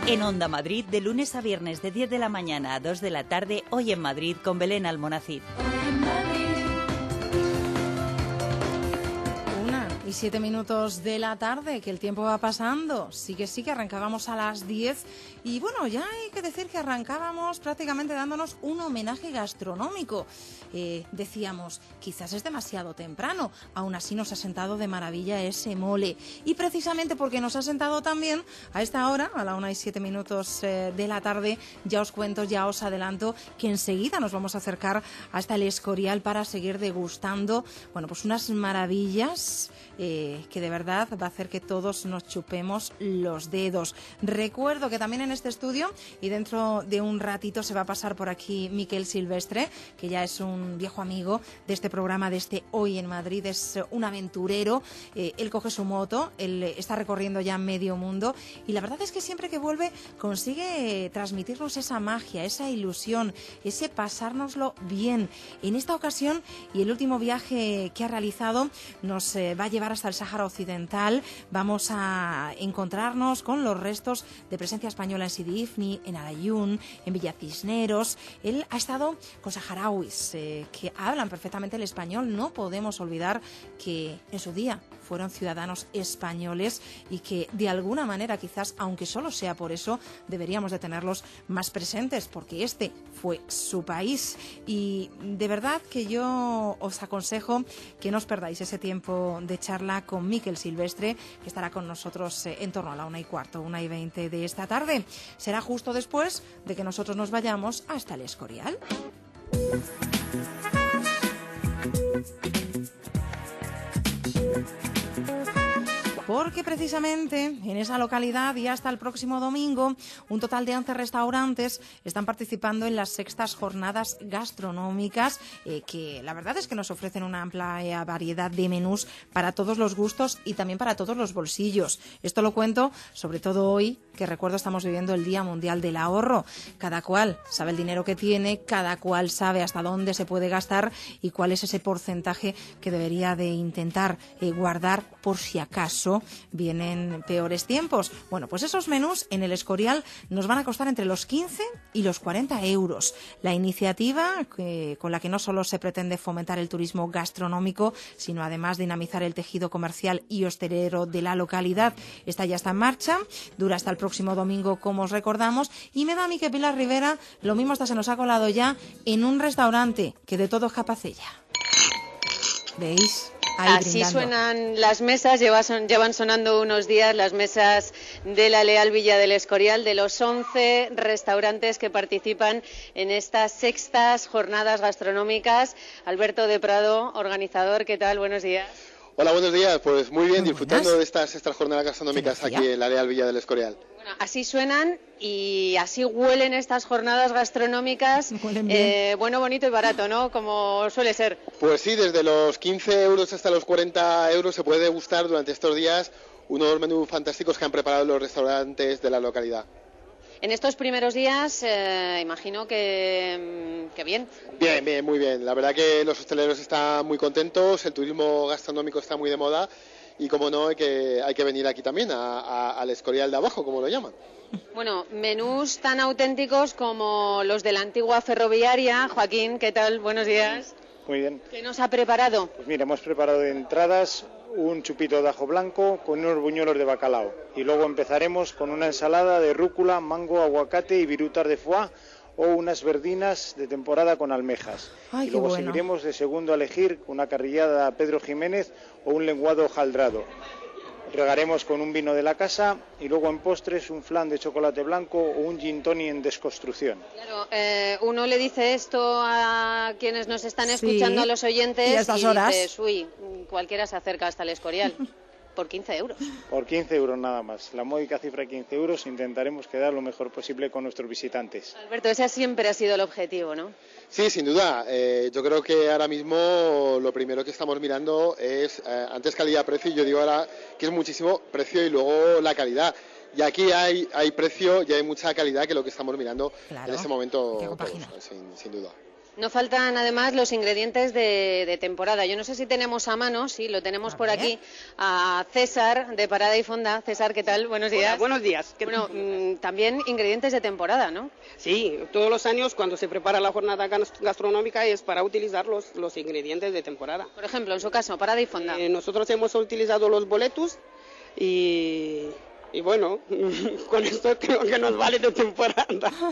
En Onda Madrid, de lunes a viernes de 10 de la mañana a 2 de la tarde, Hoy en Madrid con Belén Almonacid. 1:07 de la tarde, que el tiempo va pasando. Sí, que arrancábamos a las 10 y bueno, ya hay que decir que arrancábamos prácticamente dándonos un homenaje gastronómico. Decíamos, quizás es demasiado temprano, aún así nos ha sentado de maravilla ese mole. Y precisamente porque nos ha sentado también a esta hora, a la 1:07 de la tarde, ya os cuento, ya os adelanto que enseguida nos vamos a acercar hasta el Escorial para seguir degustando, bueno, pues unas maravillas que de verdad va a hacer que todos nos chupemos los dedos. Recuerdo que también en este estudio y dentro de un ratito se va a pasar por aquí Miquel Silvestre, que ya es un viejo amigo de este programa, de este Hoy en Madrid, es un aventurero. Él coge su moto, él está recorriendo ya medio mundo y la verdad es que siempre que vuelve consigue transmitirnos esa magia, esa ilusión, ese pasárnoslo bien. En esta ocasión y el último viaje que ha realizado nos va a llevar hasta el Sáhara Occidental. Vamos a encontrarnos con los restos de presencia española en Sidi Ifni, en Alayún, en Villa Cisneros. Él ha estado con saharauis que hablan perfectamente el español. No podemos olvidar que en su día fueron ciudadanos españoles y que de alguna manera, quizás, aunque solo sea por eso, deberíamos de tenerlos más presentes, porque este fue su país. Y de verdad que yo os aconsejo que no os perdáis ese tiempo de charla con Miquel Silvestre, que estará con nosotros en torno a la 1:15, 1:20 de esta tarde. Será justo después de que nosotros nos vayamos hasta el Escorial. Porque precisamente en esa localidad y hasta el próximo domingo un total de 11 restaurantes están participando en las sextas jornadas gastronómicas que la verdad es que nos ofrecen una amplia variedad de menús para todos los gustos y también para todos los bolsillos. Esto lo cuento sobre todo hoy, que recuerdo estamos viviendo el Día Mundial del Ahorro. Cada cual sabe el dinero que tiene, cada cual sabe hasta dónde se puede gastar y cuál es ese porcentaje que debería de intentar guardar por si acaso vienen peores tiempos. Bueno, pues esos menús en el Escorial nos van a costar entre los 15 y los 40 euros. La iniciativa con la que no solo se pretende fomentar el turismo gastronómico, sino además dinamizar el tejido comercial y hostelero de la localidad, esta ya está en marcha, dura hasta el próximo domingo, como os recordamos, y me da a mí que Pilar Rivera lo mismo hasta se nos ha colado ya en un restaurante que de todo es capaz ella. ¿Veis? Así brindando. Suenan las mesas, llevan sonando unos días las mesas de la Leal Villa del Escorial, de los 11 restaurantes que participan en estas sextas jornadas gastronómicas. Alberto de Prado, organizador, ¿qué tal? Buenos días. Hola, buenos días. Pues muy bien, disfrutando de estas jornadas gastronómicas aquí en la Leal Villa del Escorial. Bueno, así suenan y así huelen estas jornadas gastronómicas. Bueno, bonito y barato, ¿no? Como suele ser. Pues sí, desde los 15 euros hasta los 40 euros se puede degustar durante estos días unos menús fantásticos que han preparado los restaurantes de la localidad. En estos primeros días, imagino que bien. Bien, muy bien. La verdad que los hosteleros están muy contentos, el turismo gastronómico está muy de moda y, como no, hay que venir aquí también, al Escorial de abajo, como lo llaman. Bueno, menús tan auténticos como los de la antigua ferroviaria. Joaquín, ¿qué tal? Buenos días. Muy bien. ¿Qué nos ha preparado? Pues mira, hemos preparado de entradas un chupito de ajo blanco con unos buñuelos de bacalao. Y luego empezaremos con una ensalada de rúcula, mango, aguacate y virutas de foie o unas verdinas de temporada con almejas. Ay, y luego qué bueno. seguiremos de segundo a elegir una carrillada Pedro Jiménez o un lenguado jaldrado. Regaremos con un vino de la casa y luego en postres un flan de chocolate blanco o un gin tonic en desconstrucción. Claro, uno le dice esto a quienes nos están escuchando, a los oyentes, y a estas horas dices, uy, cualquiera se acerca hasta el Escorial. Por 15 euros. Por 15 euros nada más. La módica cifra de 15 euros intentaremos quedar lo mejor posible con nuestros visitantes. Alberto, ese siempre ha sido el objetivo, ¿no? Sí, sin duda. Yo creo que ahora mismo lo primero que estamos mirando es, antes calidad-precio, y yo digo ahora que es muchísimo precio y luego la calidad. Y aquí hay precio y hay mucha calidad, que es lo que estamos mirando en este momento, todos, sin duda. No faltan además los ingredientes de temporada. Yo no sé si tenemos a mano, sí, lo tenemos por aquí, a César de Parada y Fonda. César, ¿qué tal? Buenos días. Hola, buenos días. Bueno, también ingredientes de temporada, ¿no? Sí, todos los años cuando se prepara la jornada gastronómica es para utilizar los ingredientes de temporada. Por ejemplo, en su caso, Parada y Fonda. Nosotros hemos utilizado los boletus y bueno, con esto creo que nos vale de temporada.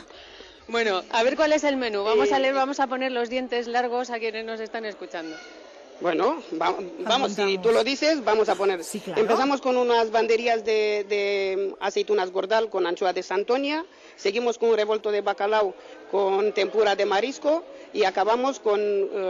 Bueno, a ver cuál es el menú. Vamos a poner los dientes largos a quienes nos están escuchando. Bueno, vamos, si tú lo dices, vamos a poner. Sí, claro. Empezamos con unas banderías de aceitunas gordal con anchoa de Santoña, seguimos con un revuelto de bacalao con tempura de marisco y acabamos con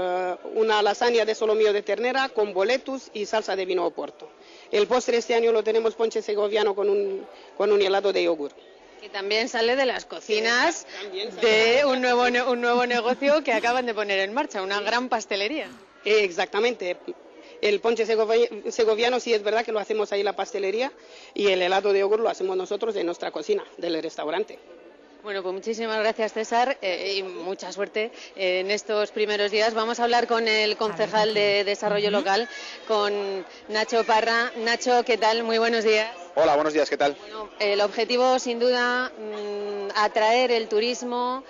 una lasaña de solomillo de ternera con boletus y salsa de vino Oporto. El postre este año lo tenemos ponche segoviano con un helado de yogur. Y también sale de las cocinas de un nuevo negocio que acaban de poner en marcha, una gran pastelería. Exactamente. El ponche segoviano sí es verdad que lo hacemos ahí en la pastelería y el helado de yogur lo hacemos nosotros en nuestra cocina del restaurante. Bueno, pues muchísimas gracias, César, y mucha suerte en estos primeros días. Vamos a hablar con el concejal de Desarrollo Local, con Nacho Parra. Nacho, ¿qué tal? Muy buenos días. Hola, buenos días, ¿qué tal? Bueno, el objetivo, sin duda, atraer el turismo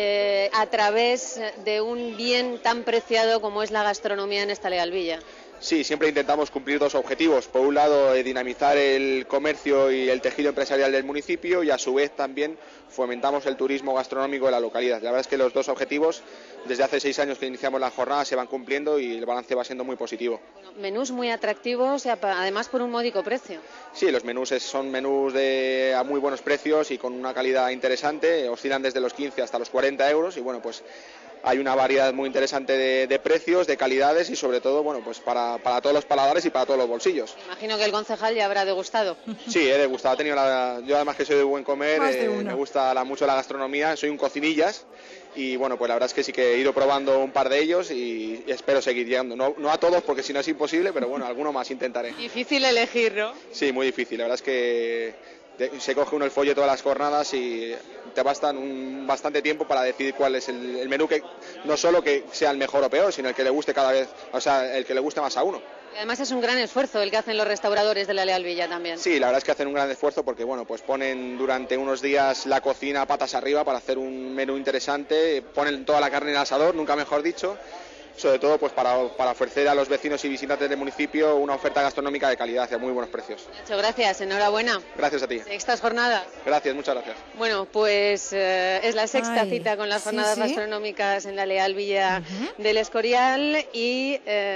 a través de un bien tan preciado como es la gastronomía en esta Leal Villa. Sí, siempre intentamos cumplir dos objetivos. Por un lado, dinamizar el comercio y el tejido empresarial del municipio y a su vez también fomentamos el turismo gastronómico de la localidad. La verdad es que los dos objetivos, desde hace 6 años que iniciamos la jornada, se van cumpliendo y el balance va siendo muy positivo. Bueno, menús muy atractivos, además por un módico precio. Sí, los menús son menús a muy buenos precios y con una calidad interesante, oscilan desde los 15 hasta los 40 euros y bueno, pues hay una variedad muy interesante de precios, de calidades y sobre todo, bueno, pues para todos los paladares y para todos los bolsillos. Imagino que el concejal ya habrá degustado. Sí, he degustado. yo además que soy de buen comer, me gusta mucho la gastronomía, soy un cocinillas y bueno, pues la verdad es que sí que he ido probando un par de ellos y espero seguir llegando. No a todos porque si no es imposible, pero bueno, alguno más intentaré. Difícil elegir, ¿no? Sí, muy difícil. La verdad es que se coge uno el folio todas las jornadas y te bastan bastante tiempo para decidir cuál es el menú, que no solo que sea el mejor o peor, sino el que le guste cada vez, o sea, el que le guste más a uno. Y además es un gran esfuerzo el que hacen los restauradores de la Leal Villa también. Sí, la verdad es que hacen un gran esfuerzo porque bueno, pues ponen durante unos días la cocina patas arriba para hacer un menú interesante, ponen toda la carne en el asador, nunca mejor dicho, sobre todo pues para ofrecer a los vecinos y visitantes del municipio una oferta gastronómica de calidad y a muy buenos precios. Nacho, gracias, enhorabuena. Gracias a ti. Sextas jornadas. Gracias, muchas gracias. Bueno, pues es la sexta cita con las jornadas gastronómicas en la Leal Villa del Escorial y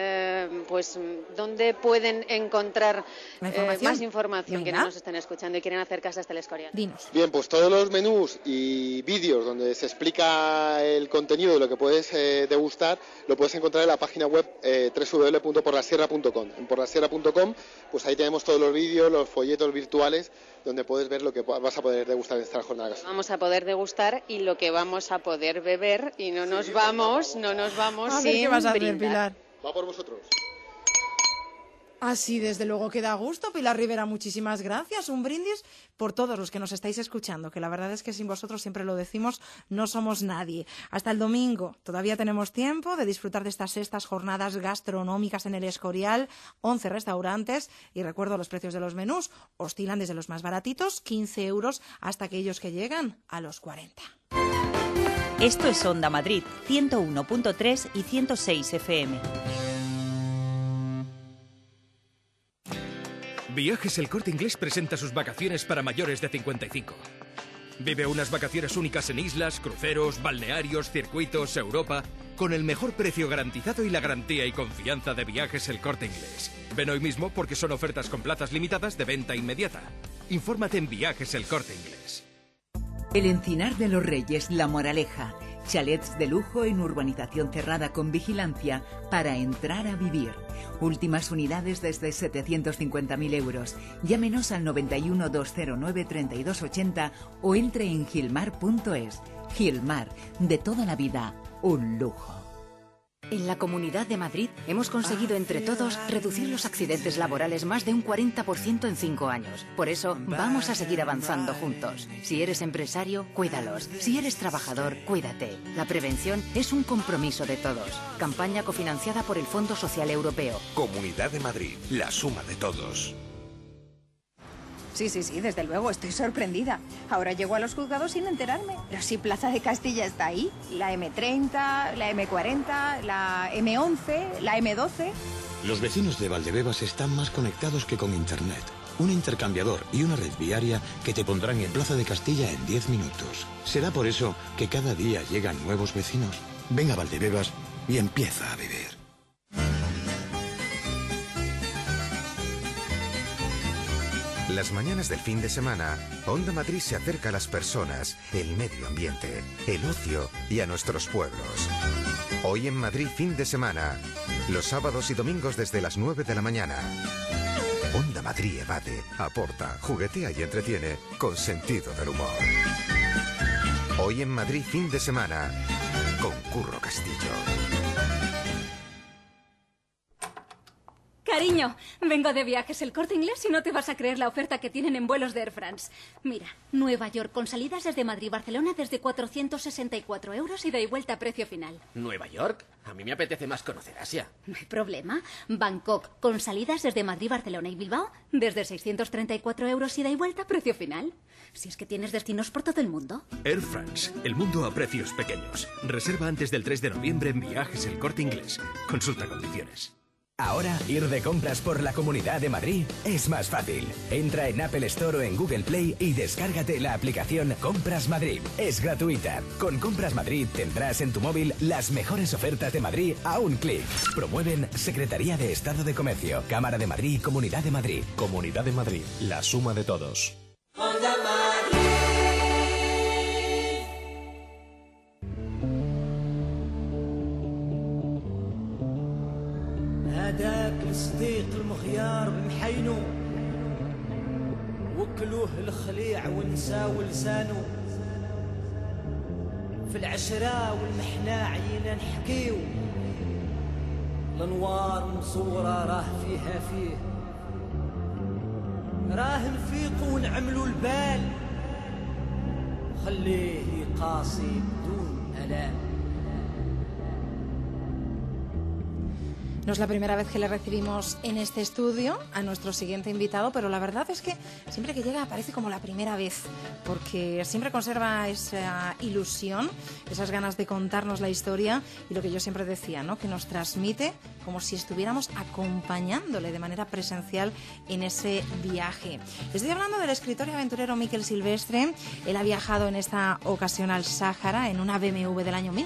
pues ¿dónde pueden encontrar más información quienes nos estén escuchando y quieren acercarse hasta el Escorial? Dinos. Bien, pues todos los menús y vídeos donde se explica el contenido de lo que puedes degustar lo puedes encontrar en la página web www.porlasierra.com. En porlasierra.com, pues ahí tenemos todos los vídeos, los folletos virtuales, donde puedes ver lo que vas a poder degustar en esta jornada. Vamos a poder degustar y lo que vamos a poder beber y no nos vamos sin ¿qué vas a hacer, Pilar? Va por vosotros. Así, desde luego que da gusto. Pilar Rivera, muchísimas gracias. Un brindis por todos los que nos estáis escuchando, que la verdad es que sin vosotros, siempre lo decimos, no somos nadie. Hasta el domingo todavía tenemos tiempo de disfrutar de estas sextas jornadas gastronómicas en el Escorial, 11 restaurantes, y recuerdo los precios de los menús, oscilan desde los más baratitos, 15 euros, hasta aquellos que llegan a los 40. Esto es Onda Madrid, 101.3 y 106 FM. Viajes El Corte Inglés presenta sus vacaciones para mayores de 55. Vive unas vacaciones únicas en islas, cruceros, balnearios, circuitos, Europa, con el mejor precio garantizado y la garantía y confianza de Viajes El Corte Inglés. Ven hoy mismo porque son ofertas con plazas limitadas de venta inmediata. Infórmate en Viajes El Corte Inglés. El Encinar de los Reyes, La Moraleja. Chalets de lujo en urbanización cerrada con vigilancia para entrar a vivir. Últimas unidades desde 750.000 euros. Llámenos al 91 209 3280 o entre en gilmar.es. Gilmar, de toda la vida, un lujo. En la Comunidad de Madrid hemos conseguido entre todos reducir los accidentes laborales más de un 40% en 5 años. Por eso vamos a seguir avanzando juntos. Si eres empresario, cuídalos. Si eres trabajador, cuídate. La prevención es un compromiso de todos. Campaña cofinanciada por el Fondo Social Europeo. Comunidad de Madrid, la suma de todos. Sí, desde luego, estoy sorprendida. Ahora llego a los juzgados sin enterarme. Pero si Plaza de Castilla está ahí, la M30, la M40, la M11, la M12... Los vecinos de Valdebebas están más conectados que con Internet. Un intercambiador y una red viaria que te pondrán en Plaza de Castilla en 10 minutos. Será por eso que cada día llegan nuevos vecinos. Ven a Valdebebas y empieza a vivir. Las mañanas del fin de semana, Onda Madrid se acerca a las personas, el medio ambiente, el ocio y a nuestros pueblos. Hoy en Madrid fin de semana, los sábados y domingos desde las 9 de la mañana. Onda Madrid evade, aporta, juguetea y entretiene con sentido del humor. Hoy en Madrid fin de semana, con Curro Castillo. Cariño, vengo de Viajes El Corte Inglés y no te vas a creer la oferta que tienen en vuelos de Air France. Mira, Nueva York con salidas desde Madrid-Barcelona desde 464 € y de vuelta a precio final. ¿Nueva York? A mí me apetece más conocer Asia. No hay problema. Bangkok con salidas desde Madrid-Barcelona y Bilbao desde 634 € y de vuelta a precio final. Si es que tienes destinos por todo el mundo. Air France, el mundo a precios pequeños. Reserva antes del 3 de noviembre en Viajes El Corte Inglés. Consulta condiciones. Ahora, ir de compras por la Comunidad de Madrid es más fácil. Entra en Apple Store o en Google Play y descárgate la aplicación Compras Madrid. Es gratuita. Con Compras Madrid tendrás en tu móvil las mejores ofertas de Madrid a un clic. Promueven Secretaría de Estado de Comercio, Cámara de Madrid y Comunidad de Madrid. Comunidad de Madrid, la suma de todos. هداك الصديق المخيار بمحينو وكلوه الخليع ونساو لسانو في العشرة والمحنا عينا نحكيو الانوار مصورة راه فيها فيه راه نفيقو ونعملو البال خليه يقاسي بدون ألام. No es la primera vez que le recibimos en este estudio a nuestro siguiente invitado, pero la verdad es que siempre que llega parece como la primera vez, porque siempre conserva esa ilusión, esas ganas de contarnos la historia y lo que yo siempre decía, ¿no? Que nos transmite como si estuviéramos acompañándole de manera presencial en ese viaje. Estoy hablando del escritor y aventurero Miquel Silvestre. Él ha viajado en esta ocasión al Sáhara en una BMW del año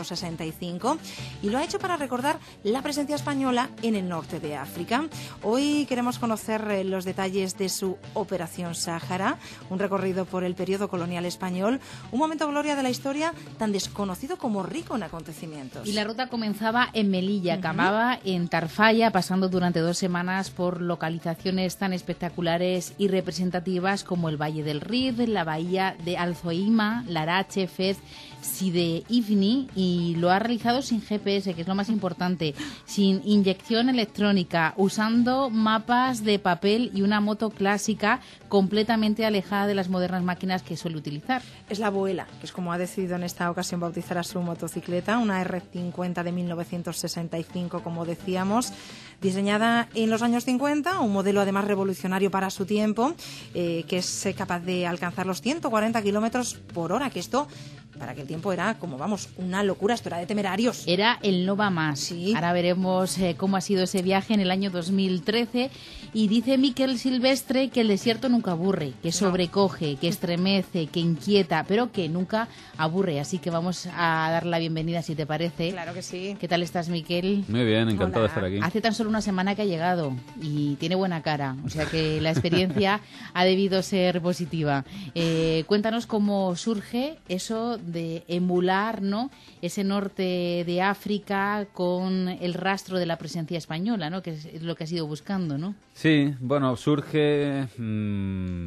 1965 y lo ha hecho para recordar la presencia española en el norte de África. Hoy queremos conocer los detalles de su Operación Sáhara, un recorrido por el periodo colonial español, un momento gloria de la historia tan desconocido como rico en acontecimientos. Y la ruta comenzaba en Melilla, acababa en Tarfaya, pasando durante 2 semanas por localizaciones tan espectaculares y representativas como el Valle del Rif, la bahía de Alzoima, Larache, Fez, Side Ifni, y lo ha realizado sin GPS, que es lo más importante, sin inyección electrónica, usando mapas de papel y una moto clásica completamente alejada de las modernas máquinas que suele utilizar. Es la abuela, que es como ha decidido en esta ocasión bautizar a su motocicleta, una R50 de 1965, como decíamos, diseñada en los años 50, un modelo además revolucionario para su tiempo, que es capaz de alcanzar los 140 kilómetros por hora, que esto, para aquel tiempo, era como, vamos, una locura, esto era de temerarios. Era el no va más. Sí. Ahora veremos cómo ha sido ese viaje en el año 2013. Y dice Miquel Silvestre que el desierto nunca aburre, que sobrecoge, que estremece, que inquieta, pero que nunca aburre. Así que vamos a dar la bienvenida, si te parece. Claro que sí. ¿Qué tal estás, Miquel? Muy bien, encantado de estar aquí. Hace tan solo una semana que ha llegado y tiene buena cara, o sea que la experiencia ha debido ser positiva. Cuéntanos cómo surge eso de emular, ¿no?, ese norte de África con el rastro de la presencia española, ¿no?, que es lo que has ido buscando, ¿no? Sí, bueno, surge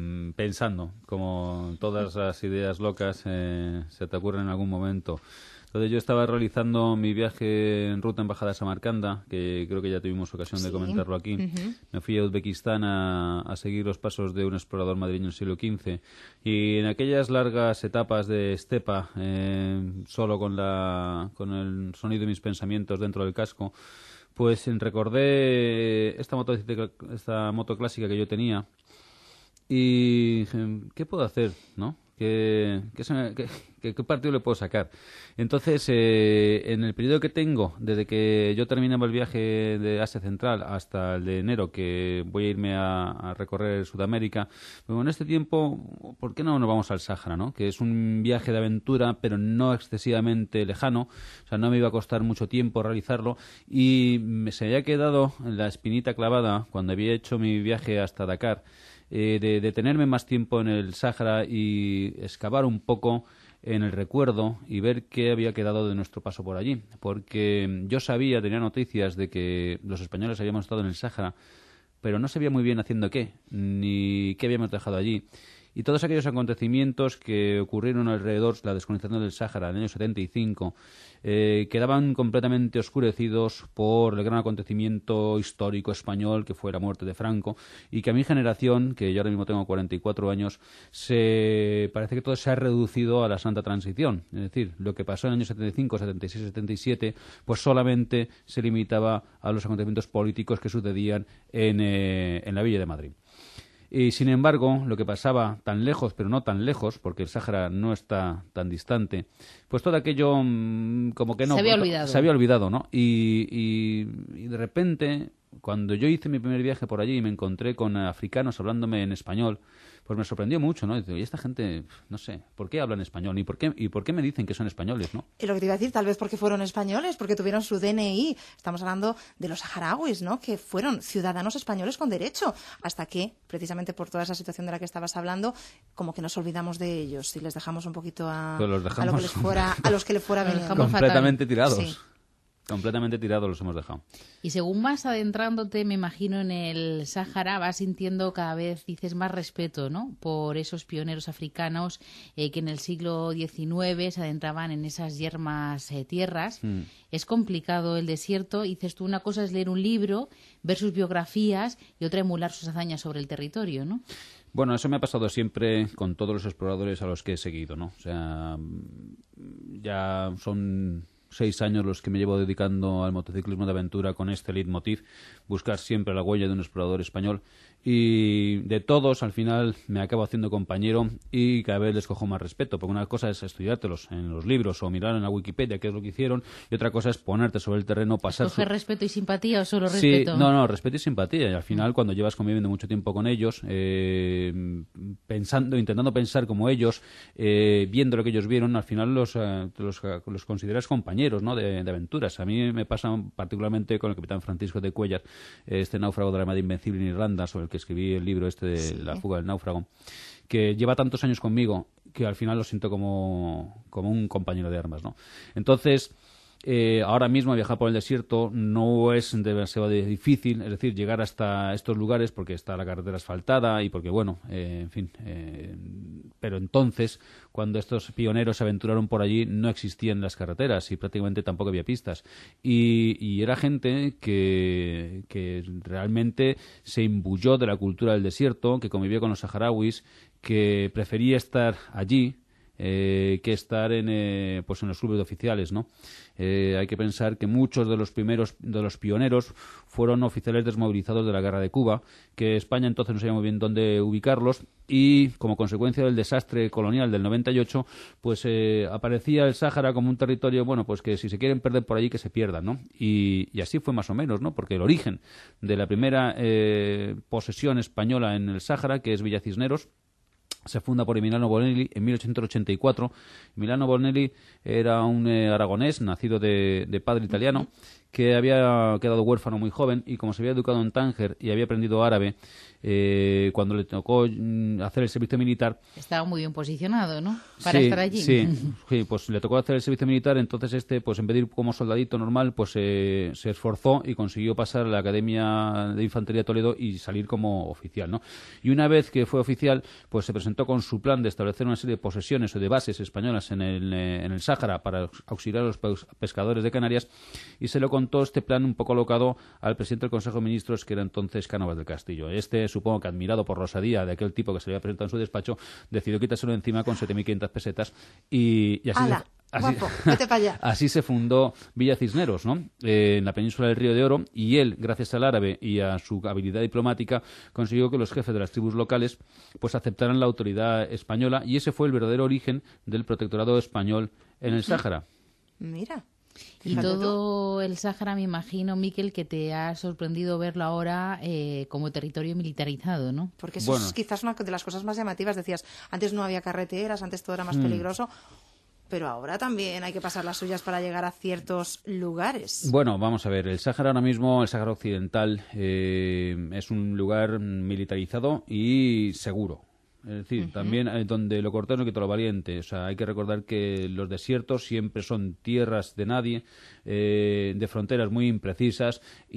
pensando, como todas las ideas locas se te ocurren en algún momento. Entonces yo estaba realizando mi viaje en ruta embajada a Samarcanda, que creo que ya tuvimos ocasión de comentarlo aquí. Me fui a Uzbekistán a seguir los pasos de un explorador madrileño del siglo XV. Y en aquellas largas etapas de estepa, solo con el sonido de mis pensamientos dentro del casco, pues recordé esta moto clásica que yo tenía y dije, ¿qué puedo hacer, no? ¿Qué partido le puedo sacar? Entonces, en el periodo que tengo, desde que yo terminaba el viaje de Asia Central hasta el de enero, que voy a irme a recorrer Sudamérica, pues en este tiempo, ¿por qué no nos vamos al Sáhara, no? Que es un viaje de aventura, pero no excesivamente lejano, o sea, no me iba a costar mucho tiempo realizarlo, y se había quedado la espinita clavada cuando había hecho mi viaje hasta Dakar, de detenerme más tiempo en el Sáhara y excavar un poco en el recuerdo y ver qué había quedado de nuestro paso por allí. Porque yo tenía noticias de que los españoles habíamos estado en el Sáhara, pero no sabía muy bien haciendo qué, ni qué habíamos dejado allí. Y todos aquellos acontecimientos que ocurrieron alrededor de la descolonización del Sáhara en el año 75 quedaban completamente oscurecidos por el gran acontecimiento histórico español que fue la muerte de Franco, y que a mi generación, que yo ahora mismo tengo 44 años, parece que todo se ha reducido a la santa transición. Es decir, lo que pasó en el año 75, 76, 77, pues solamente se limitaba a los acontecimientos políticos que sucedían en la Villa de Madrid. Y sin embargo, lo que pasaba tan lejos, pero no tan lejos, porque el Sáhara no está tan distante, pues todo aquello como que no... Se había olvidado, ¿no? Y de repente, cuando yo hice mi primer viaje por allí y me encontré con africanos hablándome en español, pues me sorprendió mucho, ¿no? Y esta gente, no sé, ¿por qué hablan español? ¿Y por qué me dicen que son españoles, no? Y lo que te iba a decir, tal vez porque fueron españoles, porque tuvieron su DNI. Estamos hablando de los saharauis, ¿no? Que fueron ciudadanos españoles con derecho, hasta que, precisamente por toda esa situación de la que estabas hablando, como que nos olvidamos de ellos y les dejamos un poquito a los que les fuera venir. Completamente tirados. Sí. Completamente tirados los hemos dejado. Y según vas adentrándote, me imagino, en el Sáhara, vas sintiendo cada vez, dices, más respeto, ¿no? Por esos pioneros africanos que en el siglo XIX se adentraban en esas yermas tierras. Es complicado el desierto. Dices tú, una cosa es leer un libro, ver sus biografías, y otra emular sus hazañas sobre el territorio, ¿no? Bueno, eso me ha pasado siempre con todos los exploradores a los que he seguido, ¿no? O sea, ya son 6 años los que me llevo dedicando al motociclismo de aventura con este leitmotiv, buscar siempre la huella de un explorador español. Y de todos, al final, me acabo haciendo compañero y cada vez les cojo más respeto, porque una cosa es estudiártelos en los libros o mirar en la Wikipedia qué es lo que hicieron, y otra cosa es ponerte sobre el terreno, pasar... ¿Coger respeto y simpatía o solo respeto? Sí, no, respeto y simpatía. Y al final, cuando llevas conviviendo mucho tiempo con ellos, intentando pensar como ellos, viendo lo que ellos vieron, al final los consideras compañeros, ¿no? de aventuras. A mí me pasa particularmente con el capitán Francisco de Cuellar, este náufrago de la Armada Invencible en Irlanda, sobre el que escribí el libro de La fuga del náufrago, que lleva tantos años conmigo que al final lo siento como un compañero de armas, ¿no? Entonces, ahora mismo viajar por el desierto no es demasiado difícil, es decir, llegar hasta estos lugares porque está la carretera asfaltada y porque, bueno, en fin, pero entonces, cuando estos pioneros se aventuraron por allí, no existían las carreteras y prácticamente tampoco había pistas. Y era gente que realmente se imbuyó de la cultura del desierto, que convivió con los saharauis, que prefería estar allí que estar en los clubes de oficiales, ¿no? Hay que pensar que muchos de los pioneros fueron oficiales desmovilizados de la guerra de Cuba, que España entonces no sabía muy bien dónde ubicarlos, y como consecuencia del desastre colonial del 98, pues aparecía el Sáhara como un territorio, bueno, pues que si se quieren perder por allí, que se pierdan, ¿no? Y así fue más o menos, ¿no? Porque el origen de la primera posesión española en el Sáhara, que es Villa Cisneros, se funda por Emiliano Bonelli en 1884. Emiliano Bonelli era un aragonés nacido de padre italiano que había quedado huérfano muy joven y como se había educado en Tánger y había aprendido árabe, cuando le tocó hacer el servicio militar... Estaba muy bien posicionado, ¿no? Para sí, estar allí. Sí, pues le tocó hacer el servicio militar, entonces pues en vez de ir como soldadito normal, pues se esforzó y consiguió pasar a la Academia de Infantería de Toledo y salir como oficial, ¿no? Y una vez que fue oficial, pues se presentó con su plan de establecer una serie de posesiones o de bases españolas en el Sáhara para auxiliar a los pescadores de Canarias, y se lo contó este plan un poco alocado al presidente del Consejo de Ministros, que era entonces Cánovas del Castillo. Supongo que admirado por la osadía de aquel tipo que se le había presentado en su despacho, decidió quitárselo de encima con 7.500 pesetas y así... ¡Hala! Guapo, vete para allá. Así se fundó Villa Cisneros, ¿no? En la península del Río de Oro, y él, gracias al árabe y a su habilidad diplomática, consiguió que los jefes de las tribus locales pues aceptaran la autoridad española, y ese fue el verdadero origen del protectorado español en el Sáhara. Mira. Y todo el Sáhara, me imagino, Miquel, que te ha sorprendido verlo ahora como territorio militarizado, ¿no? Porque eso es quizás una de las cosas más llamativas. Decías, antes no había carreteras, antes todo era más peligroso, pero ahora también hay que pasar las suyas para llegar a ciertos lugares. Bueno, vamos a ver, el Sáhara ahora mismo, el Sáhara Occidental, es un lugar militarizado y seguro. Es decir, también donde lo cortés no quita lo valiente. O sea, hay que recordar que los desiertos siempre son tierras de nadie, de fronteras muy imprecisas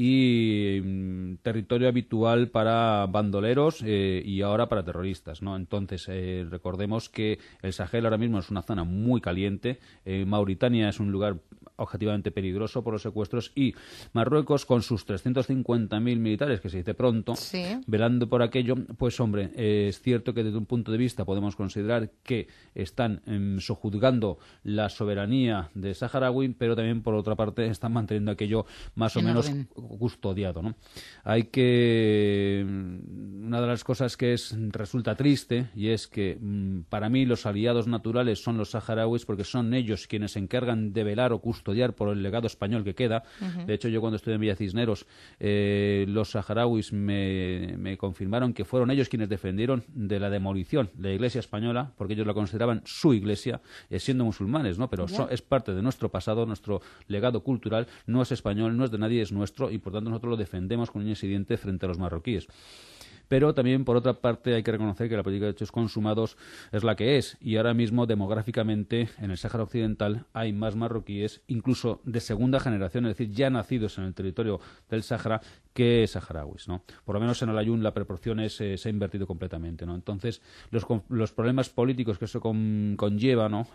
y territorio habitual para bandoleros y ahora para terroristas, ¿no? Entonces, recordemos que el Sahel ahora mismo es una zona muy caliente. Mauritania es un lugar objetivamente peligroso por los secuestros, y Marruecos, con sus 350.000 militares, que se dice pronto, velando por aquello, pues hombre, es cierto que desde un punto de vista podemos considerar que están sojuzgando la soberanía de saharaui, pero también por otra parte están manteniendo aquello más o menos custodiado, ¿no? Hay que... Una de las cosas que resulta triste, y es que para mí los aliados naturales son los saharauis, porque son ellos quienes se encargan de velar o custodiar por el legado español que queda. De hecho, yo cuando estuve en Villa Cisneros, los saharauis me confirmaron que fueron ellos quienes defendieron de la demolición de la iglesia española, porque ellos la consideraban su iglesia, siendo musulmanes, ¿no? Pero es parte de nuestro pasado, nuestro legado cultural, no es español, no es de nadie, es nuestro, y por tanto nosotros lo defendemos con uñas y dientes frente a los marroquíes. Pero también, por otra parte, hay que reconocer que la política de hechos consumados es la que es, y ahora mismo, demográficamente, en el Sáhara Occidental hay más marroquíes, incluso de segunda generación, es decir, ya nacidos en el territorio del Sáhara, que saharauis, ¿no? Por lo menos en Al-Ayun la proporción se ha invertido completamente, ¿no? Entonces, los problemas políticos que eso conlleva, ¿no?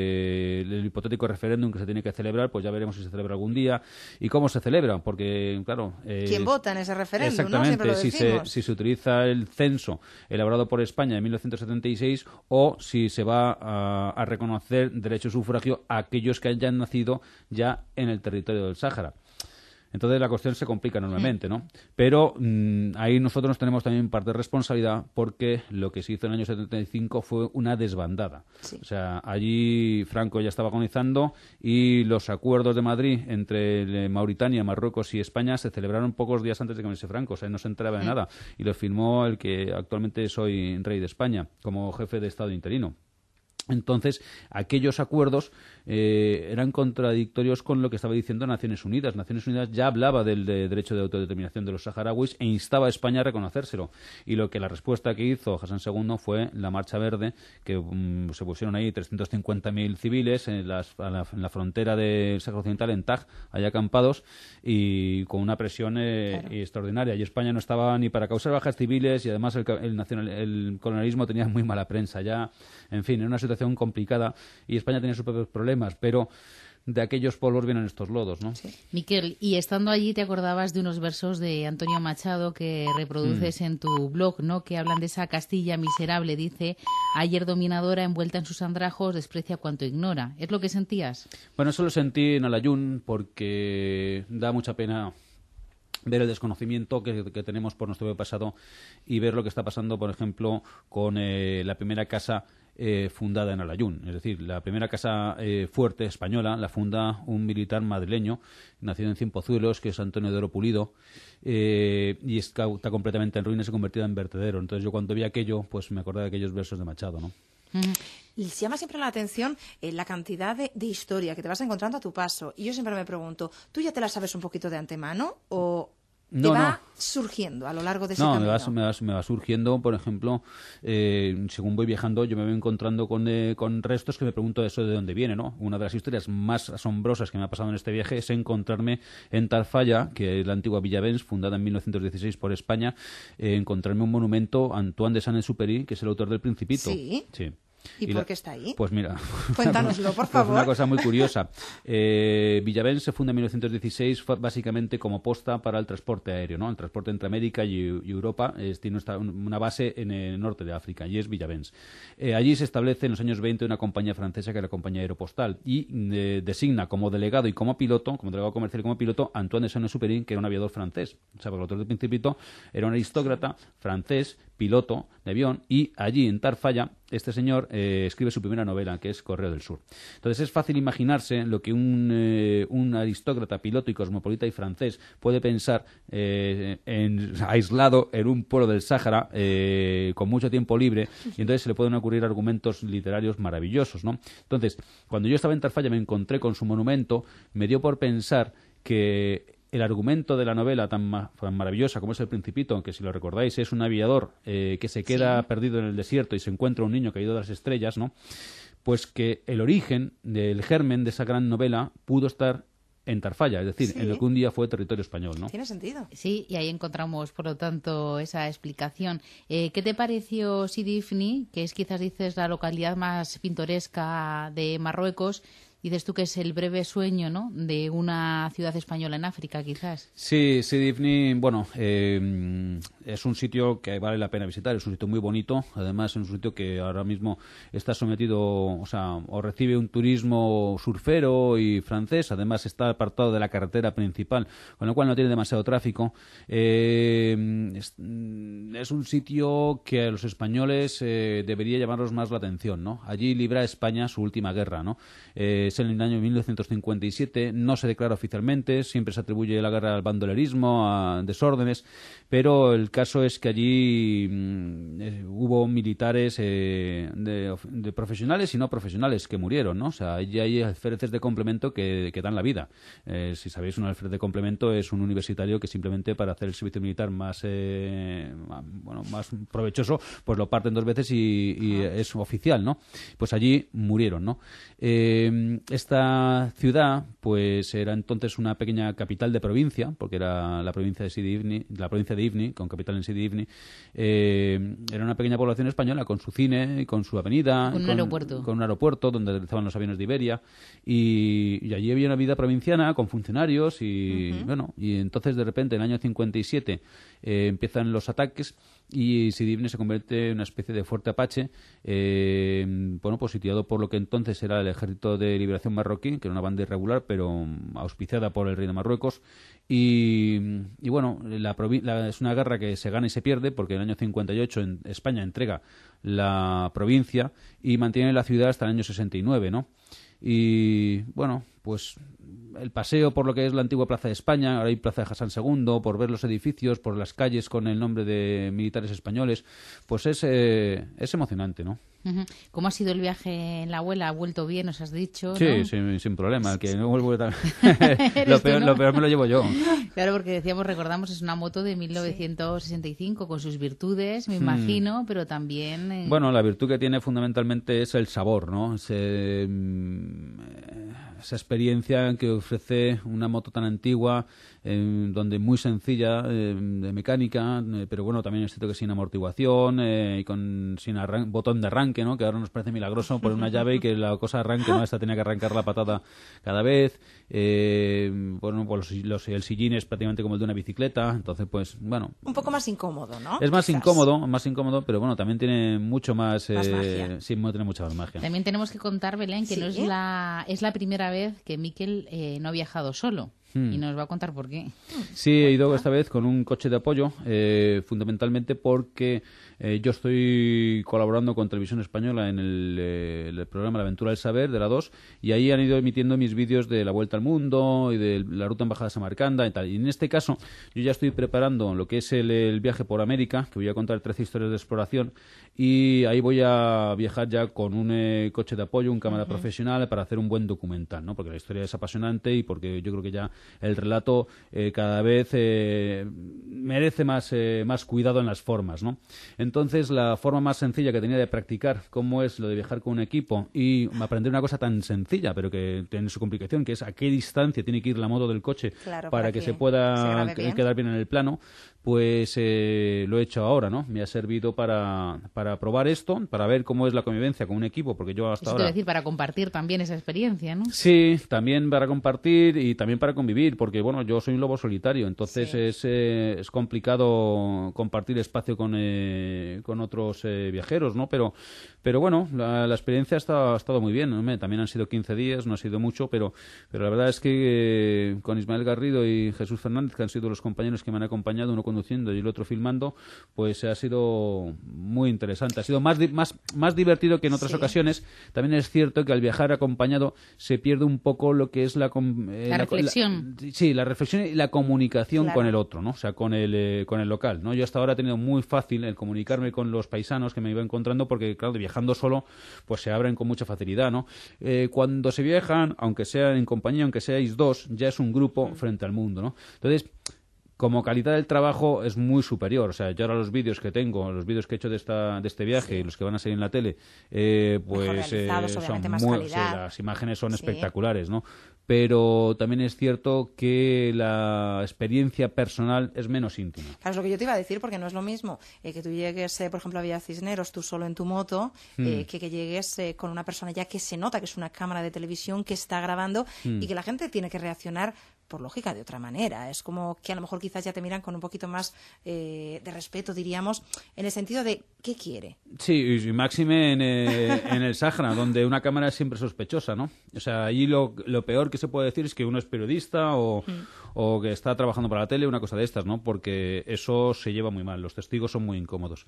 El hipotético referéndum que se tiene que celebrar, pues ya veremos si se celebra algún día y cómo se celebra, porque, claro... ¿Quién vota en ese referéndum? Exactamente, ¿no? Siempre lo decimos. si se utiliza el censo elaborado por España en 1976, o si se va a reconocer derecho de sufragio a aquellos que hayan nacido ya en el territorio del Sáhara. Entonces la cuestión se complica enormemente, ¿no? Pero ahí nosotros tenemos también parte de responsabilidad, porque lo que se hizo en el año 75 fue una desbandada. O sea, allí Franco ya estaba agonizando, y los acuerdos de Madrid entre Mauritania, Marruecos y España se celebraron pocos días antes de que muriese Franco. O sea, no se enteraba de nada. Y los firmó el que actualmente es hoy rey de España, como jefe de Estado interino. Entonces, aquellos acuerdos eran contradictorios con lo que estaba diciendo Naciones Unidas. Naciones Unidas ya hablaba del derecho de autodeterminación de los saharauis e instaba a España a reconocérselo. Y la respuesta que hizo Hassan II fue la Marcha Verde, que se pusieron ahí 350.000 civiles en la frontera del Sáhara Occidental, en Taj, allá acampados, y con una presión extraordinaria. Y España no estaba ni para causar bajas civiles, y además el colonialismo tenía muy mala prensa. Ya, en fin, era una situación complicada, y España tenía sus propios problemas, pero de aquellos polvos vienen estos lodos, ¿no? Sí. Miquel, y estando allí te acordabas de unos versos de Antonio Machado que reproduces en tu blog, ¿no? Que hablan de esa Castilla miserable. Dice: ayer dominadora, envuelta en sus andrajos, desprecia cuanto ignora. ¿Es lo que sentías? Bueno, eso lo sentí en Al-Ayun, porque da mucha pena ver el desconocimiento que tenemos por nuestro pasado, y ver lo que está pasando, por ejemplo, con la primera casa fundada en Alayún. Es decir, la primera casa fuerte española la funda un militar madrileño, nacido en Cienpozuelos, que es Antonio de Oro Pulido, y está completamente en ruinas y convertida en vertedero. Entonces yo cuando vi aquello, pues me acordé de aquellos versos de Machado, ¿no? Les llama siempre la atención la cantidad de historia que te vas encontrando a tu paso. Y yo siempre me pregunto, ¿tú ya te la sabes un poquito de antemano o te va surgiendo a lo largo de ese camino? Me va surgiendo, por ejemplo, según voy viajando, yo me voy encontrando con restos que me pregunto eso de dónde viene, ¿no? Una de las historias más asombrosas que me ha pasado en este viaje es encontrarme en Tarfaya, que es la antigua Villavens, fundada en 1916 por España, encontrarme un monumento a Antoine de Saint-Exupéry, que es el autor del Principito. Sí. ¿Y por qué está ahí? Pues mira, cuéntanoslo, por favor. Una cosa muy curiosa. Villavens se funda en 1916 básicamente como posta para el transporte aéreo, ¿no? El transporte entre América y Europa tiene una base en el norte de África y es Villavens. Allí se establece en los años 20 una compañía francesa que es la Compañía Aeropostal y designa como delegado y como piloto, como delegado comercial y como piloto, Antoine de Saint-Exupéry, que era un aviador francés. O sea, porque el autor del Principito era un aristócrata francés, piloto de avión, y allí en Tarfaya este señor escribe su primera novela, que es Correo del Sur. Entonces es fácil imaginarse lo que un aristócrata, piloto y cosmopolita y francés puede pensar aislado en un pueblo del Sáhara con mucho tiempo libre, y entonces se le pueden ocurrir argumentos literarios maravillosos, ¿no? Entonces, cuando yo estaba en Tarfaya me encontré con su monumento, me dio por pensar que el argumento de la novela tan maravillosa como es El Principito, que si lo recordáis es un aviador que se queda perdido en el desierto y se encuentra un niño caído de las estrellas, ¿no? Pues que el origen del germen de esa gran novela pudo estar en Tarfaya, es decir, en lo que un día fue territorio español, ¿no? Tiene sentido. Sí, y ahí encontramos, por lo tanto, esa explicación. ¿Qué te pareció Sidi Ifni, que es quizás dices la localidad más pintoresca de Marruecos? Dices tú que es el breve sueño, ¿no?, de una ciudad española en África, quizás. Sí, Sidi Ifni, bueno, es un sitio que vale la pena visitar, es un sitio muy bonito, además es un sitio que ahora mismo está sometido, o recibe un turismo surfero y francés, además está apartado de la carretera principal, con lo cual no tiene demasiado tráfico. Es un sitio que a los españoles debería llamarnos más la atención, ¿no? Allí libra España su última guerra, ¿no? Es en el año 1957, no se declara oficialmente, siempre se atribuye la guerra al bandolerismo, a desórdenes, pero el caso es que allí hubo militares de profesionales y no profesionales que murieron, ¿no? O sea, allí hay alféreces de complemento que dan la vida. Si sabéis, un alférez de complemento es un universitario que simplemente para hacer el servicio militar más provechoso, pues lo parten dos veces y es oficial, ¿no? Pues allí murieron, ¿no? Esta ciudad pues era entonces una pequeña capital de provincia, porque era la provincia de Sidi Ifni, la provincia de Ifni, con capital en Sidi Ifni. Era una pequeña población española con su cine, con su avenida, con un aeropuerto donde aterrizaban los aviones de Iberia, y allí había una vida provinciana con funcionarios y y entonces de repente en el año 57 empiezan los ataques y Sidi Ifni se convierte en una especie de fuerte apache, pues sitiado por lo que entonces era el Ejército de Liberación Marroquí, que era una banda irregular, pero auspiciada por el rey de Marruecos. Y bueno, es una guerra que se gana y se pierde, porque en el año 58 España entrega la provincia y mantiene la ciudad hasta el año 69, ¿no? Y bueno, pues el paseo por lo que es la antigua Plaza de España, ahora hay Plaza de Hassan II, por ver los edificios, por las calles con el nombre de militares españoles, pues es emocionante, ¿no? ¿Cómo ha sido el viaje en la abuela? ¿Ha vuelto bien, os has dicho? Sí, ¿no? sin problema. El que no vuelve lo peor me lo llevo yo. Claro, porque recordamos, es una moto de 1965 con sus virtudes, me imagino, pero también... Bueno, la virtud que tiene fundamentalmente es el sabor, ¿no? Esa experiencia que ofrece una moto tan antigua, donde muy sencilla de mecánica, pero bueno, también es cierto que sin amortiguación y sin botón de arranque, ¿no? Que ahora nos parece milagroso poner una llave y que la cosa arranque, ¿no? Esta tenía que arrancar la patada cada vez. Pues el sillín es prácticamente como el de una bicicleta, entonces pues bueno. Un poco más incómodo, ¿no? Es más incómodo, pero bueno, también tiene mucho más magia. Sí, tiene mucha más magia. También tenemos que contar, Belén, que no es la primera vez que Miquel no ha viajado solo. Y nos va a contar por qué. Sí, he ido esta vez con un coche de apoyo, fundamentalmente porque yo estoy colaborando con Televisión Española en el programa La Aventura del Saber, de la 2, y ahí han ido emitiendo mis vídeos de la Vuelta al Mundo y de la ruta en Bajada a Samarcanda y tal. Y en este caso, yo ya estoy preparando lo que es el viaje por América, que voy a contar 13 historias de exploración, y ahí voy a viajar ya con un coche de apoyo, un cámara profesional, para hacer un buen documental, ¿no? Porque la historia es apasionante y porque yo creo que ya el relato cada vez merece más cuidado en las formas, ¿no? Entonces, la forma más sencilla que tenía de practicar cómo es lo de viajar con un equipo y aprender una cosa tan sencilla, pero que tiene su complicación, que es a qué distancia tiene que ir la moto del coche para que se pueda quedar bien en el plano, pues lo he hecho ahora, ¿no? Me ha servido para probar esto, para ver cómo es la convivencia con un equipo, porque yo hasta ahora... Es decir, para compartir también esa experiencia, ¿no? Sí, también para compartir y también para convivir, porque, bueno, yo soy un lobo solitario, entonces es complicado compartir espacio con otros viajeros, ¿no? Pero bueno, la experiencia ha estado muy bien, ¿no? También han sido 15 días, no ha sido mucho, pero la verdad es que con Ismael Garrido y Jesús Fernández, que han sido los compañeros que me han acompañado, uno conduciendo y el otro filmando, pues ha sido muy interesante, ha sido más divertido que en otras ocasiones. También es cierto que al viajar acompañado se pierde un poco lo que es la reflexión. La reflexión y la comunicación con el otro, ¿no? O sea, con el local, ¿no? Yo hasta ahora he tenido muy fácil el comunicarme con los paisanos que me iba encontrando, porque claro, viajando solo, pues se abren con mucha facilidad, ¿no? Cuando se viajan, aunque sea en compañía, aunque seáis dos, ya es un grupo frente al mundo, ¿no? Entonces, como calidad del trabajo es muy superior. O sea, yo ahora los vídeos que tengo, los vídeos que he hecho de este viaje y los que van a salir en la tele, pues son las imágenes son espectaculares, ¿no? Pero también es cierto que la experiencia personal es menos íntima. Claro, es lo que yo te iba a decir, porque no es lo mismo que tú llegues, por ejemplo, a Villa Cisneros, tú solo en tu moto, que llegues con una persona ya que se nota que es una cámara de televisión que está grabando y que la gente tiene que reaccionar por lógica de otra manera. Es como que a lo mejor quizás ya te miran con un poquito más de respeto, diríamos, en el sentido de ¿qué quiere? Sí, y máxime en el Sahara, donde una cámara es siempre sospechosa, ¿no? O sea, allí lo peor que se puede decir es que uno es periodista o que está trabajando para la tele, una cosa de estas, ¿no? Porque eso se lleva muy mal, los testigos son muy incómodos.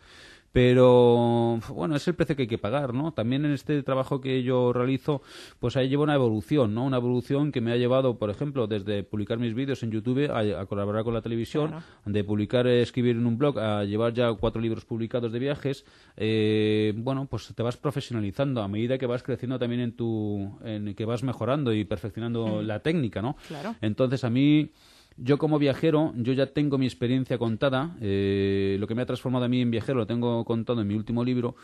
Pero, bueno, es el precio que hay que pagar, ¿no? También en este trabajo que yo realizo, pues ahí lleva una evolución, ¿no? Una evolución que me ha llevado, por ejemplo, desde publicar mis vídeos en YouTube a colaborar con la televisión, de escribir en un blog, a llevar ya 4 libros publicados de viajes. Bueno, pues te vas profesionalizando a medida que vas creciendo también en que vas mejorando y perfeccionando la técnica, ¿no? Claro. Entonces, a mí... Yo como viajero, yo ya tengo mi experiencia contada, lo que me ha transformado a mí en viajero lo tengo contado en mi último libro,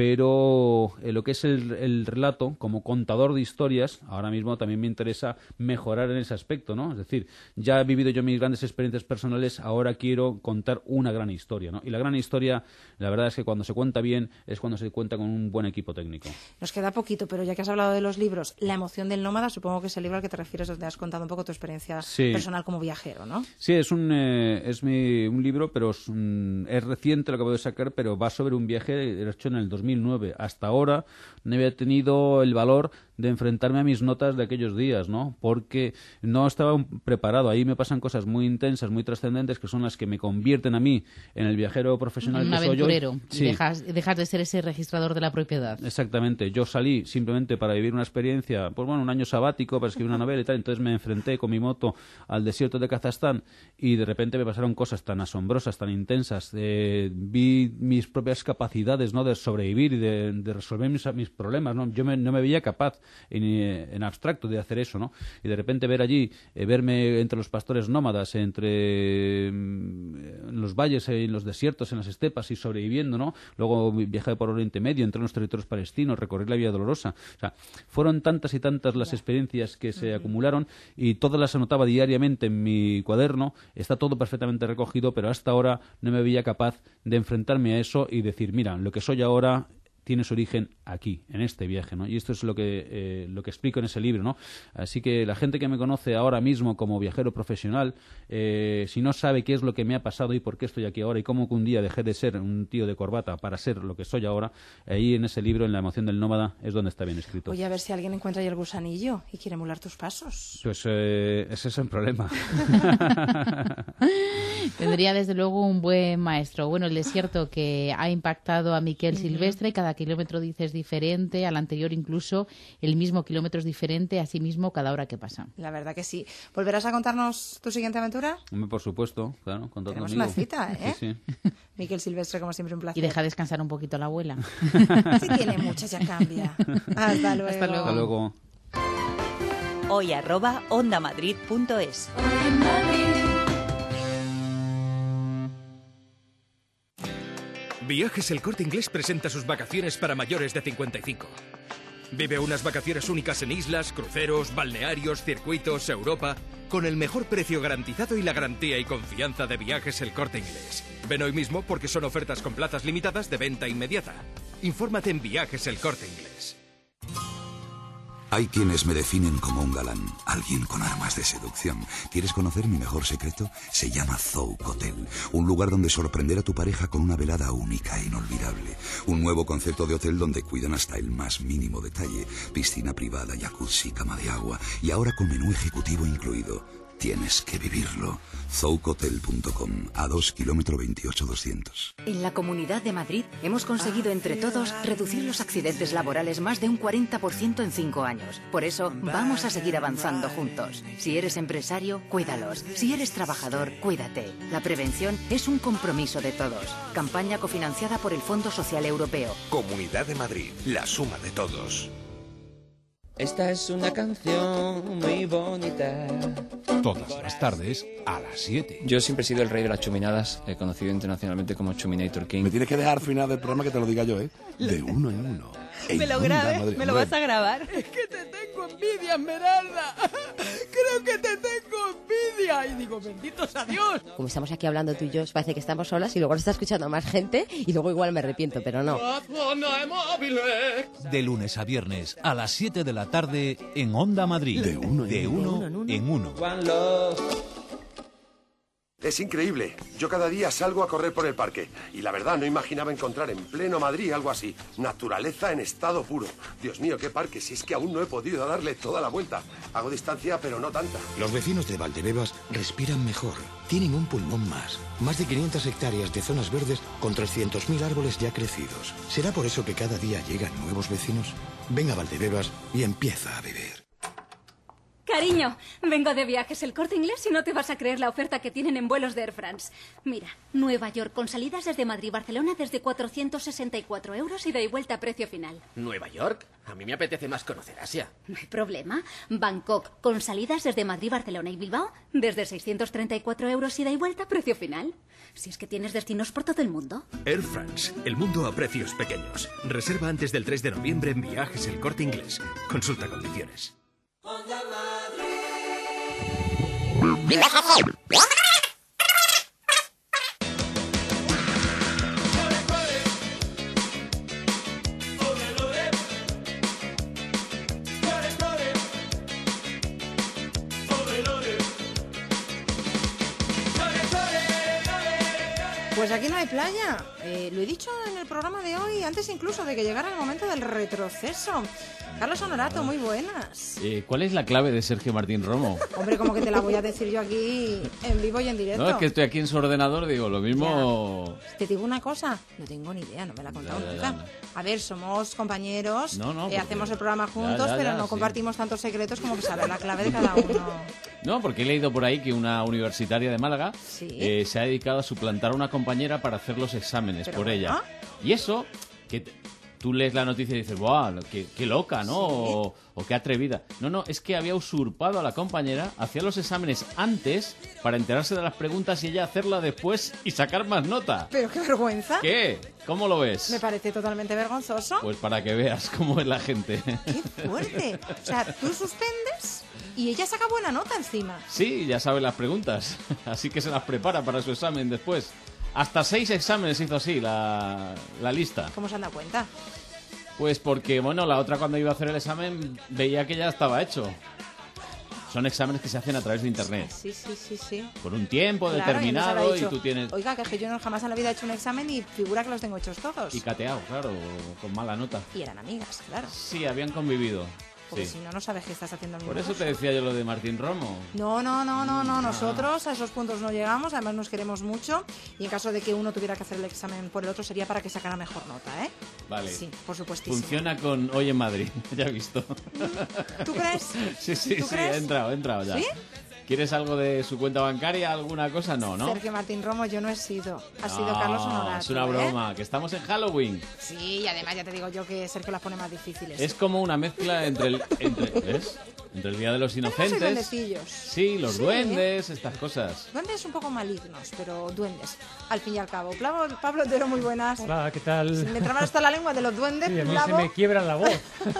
pero lo que es el relato, como contador de historias, ahora mismo también me interesa mejorar en ese aspecto, ¿no? Es decir, ya he vivido yo mis grandes experiencias personales, ahora quiero contar una gran historia, ¿no? Y la gran historia, la verdad es que cuando se cuenta bien, es cuando se cuenta con un buen equipo técnico. Nos queda poquito, pero ya que has hablado de los libros, La emoción del nómada, supongo que es el libro al que te refieres, donde has contado un poco tu experiencia personal como viajero. ¿No? Sí, es un libro, pero es reciente, lo acabo de sacar, pero va sobre un viaje hecho en el 2009. Hasta ahora no había tenido el valor de enfrentarme a mis notas de aquellos días, ¿no? Porque no estaba preparado. Ahí me pasan cosas muy intensas, muy trascendentes, que son las que me convierten a mí en el viajero profesional que soy hoy. Un aventurero. Sí. Dejas de ser ese registrador de la propiedad. Exactamente. Yo salí simplemente para vivir una experiencia, pues bueno, un año sabático para escribir una novela y tal. Entonces me enfrenté con mi moto al desierto de Kazajstán y de repente me pasaron cosas tan asombrosas, tan intensas. Vi mis propias capacidades, ¿no? De sobrevivir y de resolver mis problemas, ¿no? Yo no me veía capaz en abstracto de hacer eso, ¿no? Y de repente verme entre los pastores nómadas, entre los valles, en los desiertos, en las estepas y sobreviviendo, ¿no? Luego viajé por Oriente Medio, entré en los territorios palestinos, recorrí la Vía Dolorosa. O sea, fueron tantas y tantas las experiencias que se acumularon y todas las anotaba diariamente en mi cuaderno. Está todo perfectamente recogido, pero hasta ahora no me veía capaz de enfrentarme a eso y decir, mira, lo que soy ahora tiene su origen aquí, en este viaje, ¿no? Y esto es lo que explico en ese libro, ¿no? Así que la gente que me conoce ahora mismo como viajero profesional, si no sabe qué es lo que me ha pasado y por qué estoy aquí ahora y cómo que un día dejé de ser un tío de corbata para ser lo que soy ahora, ahí en ese libro, en La emoción del nómada, es donde está bien escrito. Oye, a ver si alguien encuentra ahí el gusanillo y quiere emular tus pasos. Pues ese es el problema. Tendría desde luego un buen maestro. Bueno, el desierto que ha impactado a Miquel Silvestre, cada kilómetro dice es diferente, al anterior incluso el mismo kilómetro es diferente, así mismo cada hora que pasa. La verdad que sí. ¿Volverás a contarnos tu siguiente aventura? Hombre, por supuesto, claro, contad Tenemos conmigo. una cita, ¿eh? Sí. Miquel Silvestre, como siempre, un placer. Y deja descansar un poquito a la abuela. Si tiene muchas, ya cambia. Hasta luego. Hasta luego. Hasta luego. hoy@ondamadrid.es. Viajes El Corte Inglés presenta sus vacaciones para mayores de 55. Vive unas vacaciones únicas en islas, cruceros, balnearios, circuitos, Europa, con el mejor precio garantizado y la garantía y confianza de Viajes El Corte Inglés. Ven hoy mismo porque son ofertas con plazas limitadas de venta inmediata. Infórmate en Viajes El Corte Inglés. Hay quienes me definen como un galán, alguien con armas de seducción. ¿Quieres conocer mi mejor secreto? Se llama Zouk Hotel, un lugar donde sorprender a tu pareja con una velada única e inolvidable. Un nuevo concepto de hotel donde cuidan hasta el más mínimo detalle. Piscina privada, jacuzzi, cama de agua y ahora con menú ejecutivo incluido. Tienes que vivirlo. Zoukhotel.com, A2 kilómetro 28-200. En la Comunidad de Madrid hemos conseguido entre todos reducir los accidentes laborales más de un 40% en 5 años. Por eso vamos a seguir avanzando juntos. Si eres empresario, cuídalos. Si eres trabajador, cuídate. La prevención es un compromiso de todos. Campaña cofinanciada por el Fondo Social Europeo. Comunidad de Madrid, la suma de todos. Esta es una canción muy bonita. Todas las tardes a las 7. Yo siempre he sido el rey de las chuminadas, conocido internacionalmente como Chuminator King. Me tienes que dejar al final del programa que te lo diga yo, ¿eh? De uno en uno. Me lo grabes, me lo vas a grabar. Es que te tengo envidia, Esmeralda. Creo que te tengo envidia. Y digo, bendito sea Dios. Como estamos aquí hablando tú y yo, parece que estamos solas y luego nos está escuchando más gente y luego igual me arrepiento, pero no. De lunes a viernes a las 7 de la tarde en Onda Madrid. De uno en uno. Es increíble. Yo cada día salgo a correr por el parque y la verdad no imaginaba encontrar en pleno Madrid algo así. Naturaleza en estado puro. Dios mío, qué parque, si es que aún no he podido darle toda la vuelta. Hago distancia, pero no tanta. Los vecinos de Valdebebas respiran mejor. Tienen un pulmón más. Más de 500 hectáreas de zonas verdes con 300.000 árboles ya crecidos. ¿Será por eso que cada día llegan nuevos vecinos? Ven a Valdebebas y empieza a vivir. Cariño, vengo de Viajes El Corte Inglés y no te vas a creer la oferta que tienen en vuelos de Air France. Mira, Nueva York con salidas desde Madrid-Barcelona desde 464 euros y da y vuelta a precio final. ¿Nueva York? A mí me apetece más conocer Asia. No hay problema. Bangkok con salidas desde Madrid, Barcelona y Bilbao desde 634 euros y da y vuelta a precio final. Si es que tienes destinos por todo el mundo. Air France, el mundo a precios pequeños. Reserva antes del 3 de noviembre en Viajes El Corte Inglés. Consulta condiciones. Pues aquí no hay playa. Lo he dicho en el programa de hoy, antes incluso de que llegara el momento del retroceso. Carlos Honorato, muy buenas. ¿Cuál es la clave de Sergio Martín Romo? Hombre, como que te la voy a decir yo aquí en vivo y en directo. No, es que estoy aquí en su ordenador, digo, lo mismo... Ya. Te digo una cosa, no tengo ni idea, no me la he contado nunca. A ver, somos compañeros, hacemos el programa juntos, pero no compartimos tantos secretos como que saber la clave de cada uno. No, porque he leído por ahí que una universitaria de Málaga se ha dedicado a suplantar a una compañera para hacer los exámenes por ella. Y eso, que tú lees la noticia y dices, ¡buah, qué loca, ¿no? ¿Sí? O qué atrevida. No, es que había usurpado a la compañera, hacía los exámenes antes para enterarse de las preguntas y ella hacerla después y sacar más nota. Pero qué vergüenza. ¿Qué? ¿Cómo lo ves? Me parece totalmente vergonzoso. Pues para que veas cómo es la gente. ¡Qué fuerte! O sea, tú suspendes y ella saca buena nota encima. Sí, ya sabe las preguntas, así que se las prepara para su examen después. Hasta 6 exámenes hizo así la lista. ¿Cómo se han dado cuenta? Pues porque, bueno, la otra cuando iba a hacer el examen veía que ya estaba hecho. Son exámenes que se hacen a través de internet. Sí. Por un tiempo Claro, determinado y tú tienes... Oiga, que yo jamás en la vida he hecho un examen y figura que los tengo hechos todos. Y cateado, claro, con mala nota. Y eran amigas, claro. Sí, habían convivido. Porque Sí. si no, no sabes qué estás haciendo. Por eso te decía yo lo de Martín Romo. No, nosotros a esos puntos no llegamos, además nos queremos mucho y en caso de que uno tuviera que hacer el examen por el otro sería para que sacara mejor nota, ¿eh? Vale. Sí, por supuestísimo. Funciona con Hoy en Madrid, ya he visto. ¿Tú crees? Sí, ¿Tú crees? he entrado ya. ¿Sí? ¿Quieres algo de su cuenta bancaria, alguna cosa? No, ¿no? Sergio Martín Romo yo no he sido, ha sido No, Carlos Honorato. es una broma, que estamos en Halloween. Sí, y además ya te digo yo que Sergio las pone más difíciles. Es como una mezcla entre el Día de los Inocentes. duendecillos. Sí, los duendes, estas cosas. Duendes un poco malignos, pero duendes, al fin y al cabo. Pablo Otero, muy buenas. Hola, ¿qué tal? Se me traba hasta la lengua de los duendes. Sí, a mí se me quiebra la voz.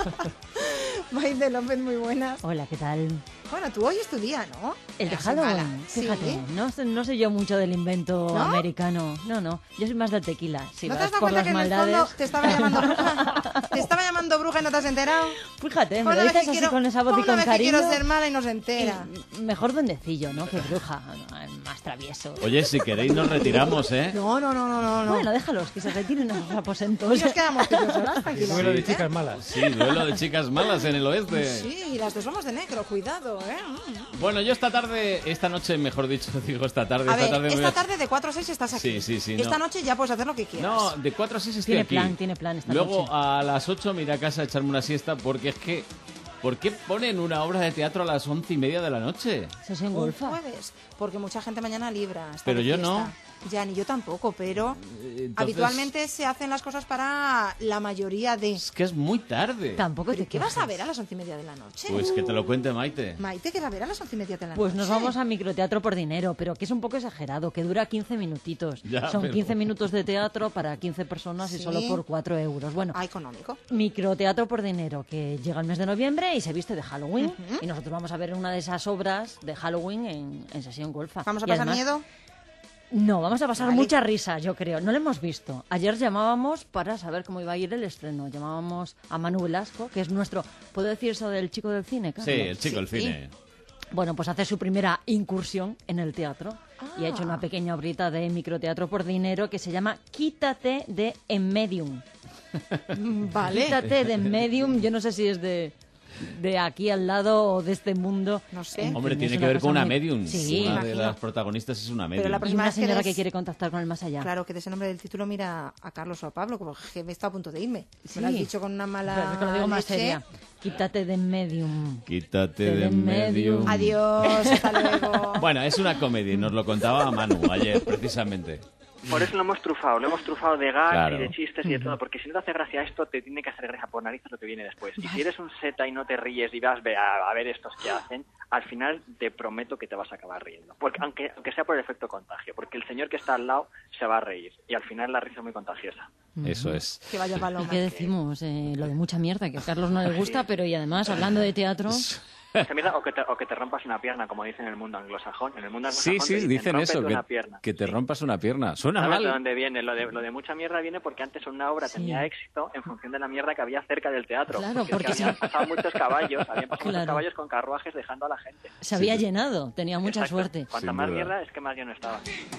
Maite López, muy buenas. Hola, ¿qué tal? Bueno, tú hoy es tu día, ¿no? El de La Halloween, semana. fíjate, Sí. no sé yo mucho del invento ¿No? americano. No, yo soy más del tequila. Si ¿No te vas has dado por cuenta las que en maldades... el fondo te estaba llamando bruja? ¿Te estaba llamando bruja y no te has enterado? Fíjate, me Una lo vez dices que así quiero- con esa voz y una con vez que cariño. quiero ser mala y no se entera. Y mejor duendecillo, ¿no? Que bruja, más travieso. Oye, si queréis nos retiramos, ¿eh? No. Bueno, déjalos, que se retiren a sus aposentos. Y nos quedamos tú y yo solas, tranquilamente. Duelo de chicas malas. Sí, duelo de chicas malas en el oeste. Sí, y las dos somos de negro, cuidado, ¿eh? Bueno, yo esta noche, mejor dicho, digo esta tarde. A ver, me voy esta a- tarde de 4 a 6 estás aquí. Sí, Esta no. noche ya puedes hacer lo que quieras. No, de 4 a 6 estoy aquí. Tiene plan esta Luego noche. a las 8 me iré a casa a echarme una siesta porque es que... ¿Por qué ponen una obra de teatro a las 11:30 de la noche? Eso es en Un golfa. jueves, porque mucha gente mañana libra. está Pero de yo fiesta. no. Ya, ni yo tampoco, pero Entonces- habitualmente se hacen las cosas para la mayoría de... Es que es muy tarde. Tampoco ¿Pero te qué vas a quejes. ver a las 11:30 de la noche? Pues que te lo cuente Maite. Maite, ¿qué va a ver a las 11:30 de la Pues noche? nos vamos a microteatro por dinero, pero que es un poco exagerado, que dura 15 minutitos. Ya, Son pero- 15 minutos de teatro para 15 personas y Sí. solo por 4 euros. Bueno, económico. Microteatro por dinero, que llega el mes de noviembre y se viste de Halloween. Y nosotros vamos a ver una de esas obras de Halloween en sesión golfa. ¿Vamos a Y pasar además- miedo? No, vamos a pasar Vale. muchas risas, yo creo. No lo hemos visto. Ayer llamábamos para saber cómo iba a ir el estreno. Llamábamos a Manu Velasco, que es nuestro... ¿Puedo decir eso del chico del cine, Carlos? Sí, el chico del cine. Bueno, pues hace su primera incursión en el teatro y ha hecho una pequeña obrita de microteatro por dinero que se llama Quítate de en Medium. Vale. Quítate de Medium, yo no sé si es de aquí al lado o de este mundo. No sé. En fin, Hombre, es tiene que ver cosa con una muy- medium. Sí, Una de imagino. las protagonistas es una medium. la Y próxima una vez que señora des- que quiere contactar con el más allá. Claro, que de ese nombre del título mira a Carlos o a Pablo, como que me está a punto de irme. Sí. Me lo has dicho con una mala Pero que lo digo más leche. seria. Quítate de Medium. Quítate de de en medio. medio. Adiós, hasta luego. Bueno, es una comedia y nos lo contaba Manu ayer, precisamente. Por eso lo hemos trufado de gags Claro. y de chistes y de todo, porque si no te hace gracia esto, te tiene que hacer gracia por narices lo que viene después. Y si eres un seta y no te ríes y vas a ver estos que hacen, al final te prometo que te vas a acabar riendo. Porque aunque sea por el efecto contagio, porque el señor que está al lado se va a reír y al final la risa es muy contagiosa. Eso es. Que vaya paloma. ¿Y qué decimos? Lo de mucha mierda, que a Carlos no le gusta, pero y además, hablando de teatro... Esa mierda, o que te rompas una pierna, como dicen en el mundo anglosajón. En el mundo Sí, anglosajón te sí, dicen "Rómpete eso, una pierna". que te rompas una pierna. Suena ¿Sabes de mal. dónde viene? Lo de mucha mierda viene porque antes una obra tenía éxito en función de la mierda que había cerca del teatro. Claro, porque es que habían pasado muchos caballos, muchos Claro. caballos con carruajes dejando a la gente. Se había llenado, tenía mucha Exacto. suerte. Cuanta Sin más duda. mierda es que más lleno estaba.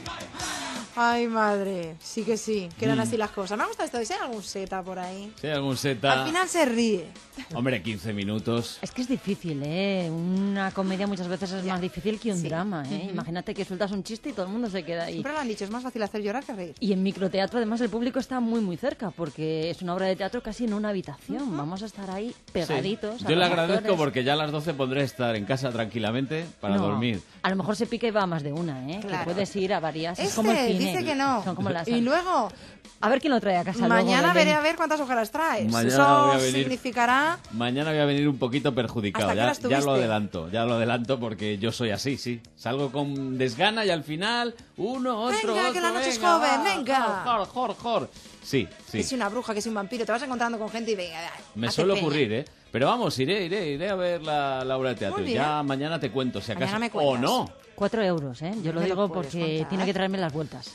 Ay, madre. Sí que sí, que eran así las cosas. Me gusta esto. ¿Y si hay algún seta por ahí? Sí, algún seta. Al final se ríe. Hombre, 15 minutos. Es que es difícil, ¿eh? Una comedia muchas veces es más difícil que un drama, ¿eh? Imagínate que sueltas un chiste y todo el mundo se queda ahí. Siempre lo han dicho, es más fácil hacer llorar que reír. Y en microteatro, además, el público está muy, muy cerca, porque es una obra de teatro casi en una habitación. Vamos a estar ahí pegaditos. Sí. a Yo le los agradezco actores. porque ya a las 12 podré estar en casa tranquilamente para No, dormir. A lo mejor se pica y va a más de una, ¿eh? Claro. Que puedes ir a varias. Es como el cine. dice que no. Son como las... Y luego, A ver quién lo trae a casa mañana luego, veré Belén. a ver cuántas ojeras traes. Mañana Eso voy a venir. significará... Mañana voy a venir un poquito perjudicado. ¿Hasta qué horas Ya lo estuviste? adelanto porque yo soy así, sí. Salgo con desgana y al final uno, otro, Venga, otro. que la noche es venga, joven, va, venga. jor. Sí, sí. Que si una bruja, que si un vampiro, te vas encontrando con gente y venga, Me hazte suele peña. ocurrir, ¿eh? Pero vamos, iré a ver la obra de teatro. Muy bien. Ya mañana te cuento, si acaso. Mañana me O cuentas. no. 4 euros, ¿eh? Yo lo me lo digo puedes porque contar. tiene que traerme las vueltas.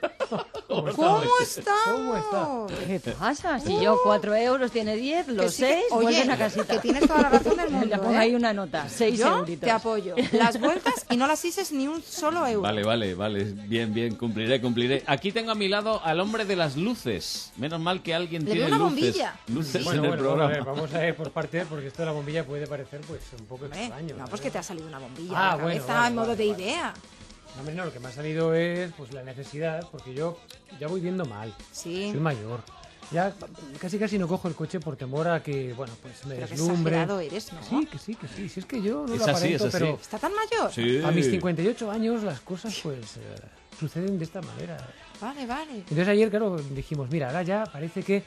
¿Cómo está? ¿Qué pasa? Si yo 4 euros tiene 10, los sí que- 6 oye, vuelven a casita. que tienes toda la razón del mundo, Le pongo ¿eh? ahí una nota, 6 Yo euritos. te apoyo. Las vueltas y no las hices ni un solo euro. Vale. Bien, cumpliré. Aquí tengo a mi lado al hombre de las luces. Menos mal que alguien Le tiene veo una luces. bombilla. Luces Bueno, en el programa. vamos a ver por partes, porque esto de la bombilla puede parecer pues un poco extraño. No, pues que te ha salido una bombilla Ah, en la bueno, cabeza vale, en modo vale, de vale. idea. No, hombre, no, lo que me ha salido es pues la necesidad, porque yo ya voy viendo mal. Sí. Soy mayor. Ya casi no cojo el coche por temor a que, bueno, pues me Pero qué deslumbre. exagerado eres, ¿no? Que sí. Si es que yo no Es lo así, aparento, es así. pero ¿Está tan mayor? Sí. a mis 58 años las cosas pues suceden de esta manera. Vale. Entonces ayer, claro, dijimos, mira, ahora ya parece que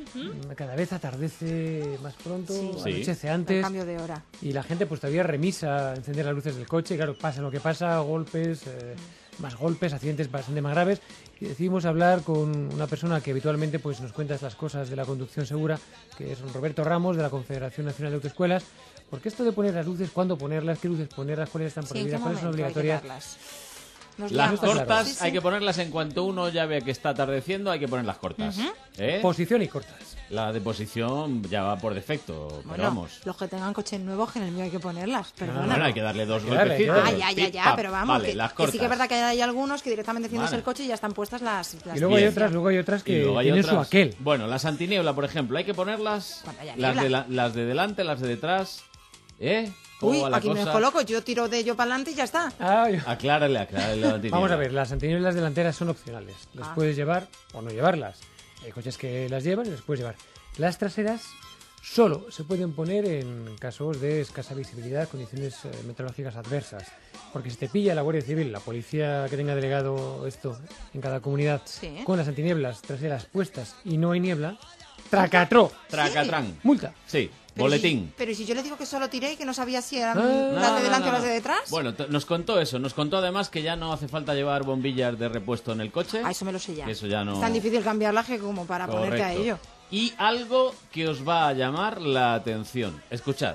cada vez atardece más pronto, Sí. anochece El antes. cambio de hora. Y la gente pues todavía remisa a encender las luces del coche. Claro, pasa lo que pasa, golpes, más golpes, accidentes bastante más graves. Y decidimos hablar con una persona que habitualmente pues nos cuenta las cosas de la conducción segura, que es Roberto Ramos, de la Confederación Nacional de Autoescuelas. Porque esto de poner las luces, ¿cuándo ponerlas? ¿Qué luces ponerlas? ¿Cuáles están Sí, ¿en qué prohibidas? ¿Cuáles son momento hay que obligatorias? darlas? Nos Las liamos. cortas Sí, sí. hay que ponerlas en cuanto uno ya ve que está atardeciendo, hay que poner las cortas. ¿Eh? Posición y cortas. La de posición ya va por defecto, pero Bueno, vamos. los que tengan coches nuevos, que en el mío hay que ponerlas. Perdona. Bueno, hay que darle dos Hay que darle, golpecitos. Ya, pero vamos, Vale, las que cortas. sí que es verdad que hay algunos que directamente enciendes Vale. el coche y ya están puestas las Y luego hay piezas. otras Y que luego hay tienen su otras. aquel. Bueno, las antiniebla, por ejemplo, hay que ponerlas Cuando haya las niebla. las de delante, las de detrás. ¿Eh? ¿Cómo Uy, va la aquí me cosa? descoloco, yo tiro de ello para adelante y ya está. Aclárale la antiniebla. Vamos a ver, las antinieblas delanteras son opcionales. Las Ah. puedes llevar o no llevarlas. Hay coches que las llevan y las puedes llevar. Las traseras solo se pueden poner en casos de escasa visibilidad, condiciones meteorológicas adversas. Porque si te pilla la Guardia Civil, la policía que tenga delegado esto en cada comunidad, Sí. con las antinieblas traseras puestas y no hay niebla, ¡tracatró! Tracatrán. Multa. Sí, Pero boletín. Pero si yo le digo que solo tiré y que no sabía si eran Ah. las de delante o las de detrás. Bueno, nos contó eso. Nos contó además que ya no hace falta llevar bombillas de repuesto en el coche. Ah, eso me lo sé ya. Que eso ya no... Es tan difícil cambiarlas que como para ponerte a Correcto. ello. Y algo que os va a llamar la atención. Escuchad.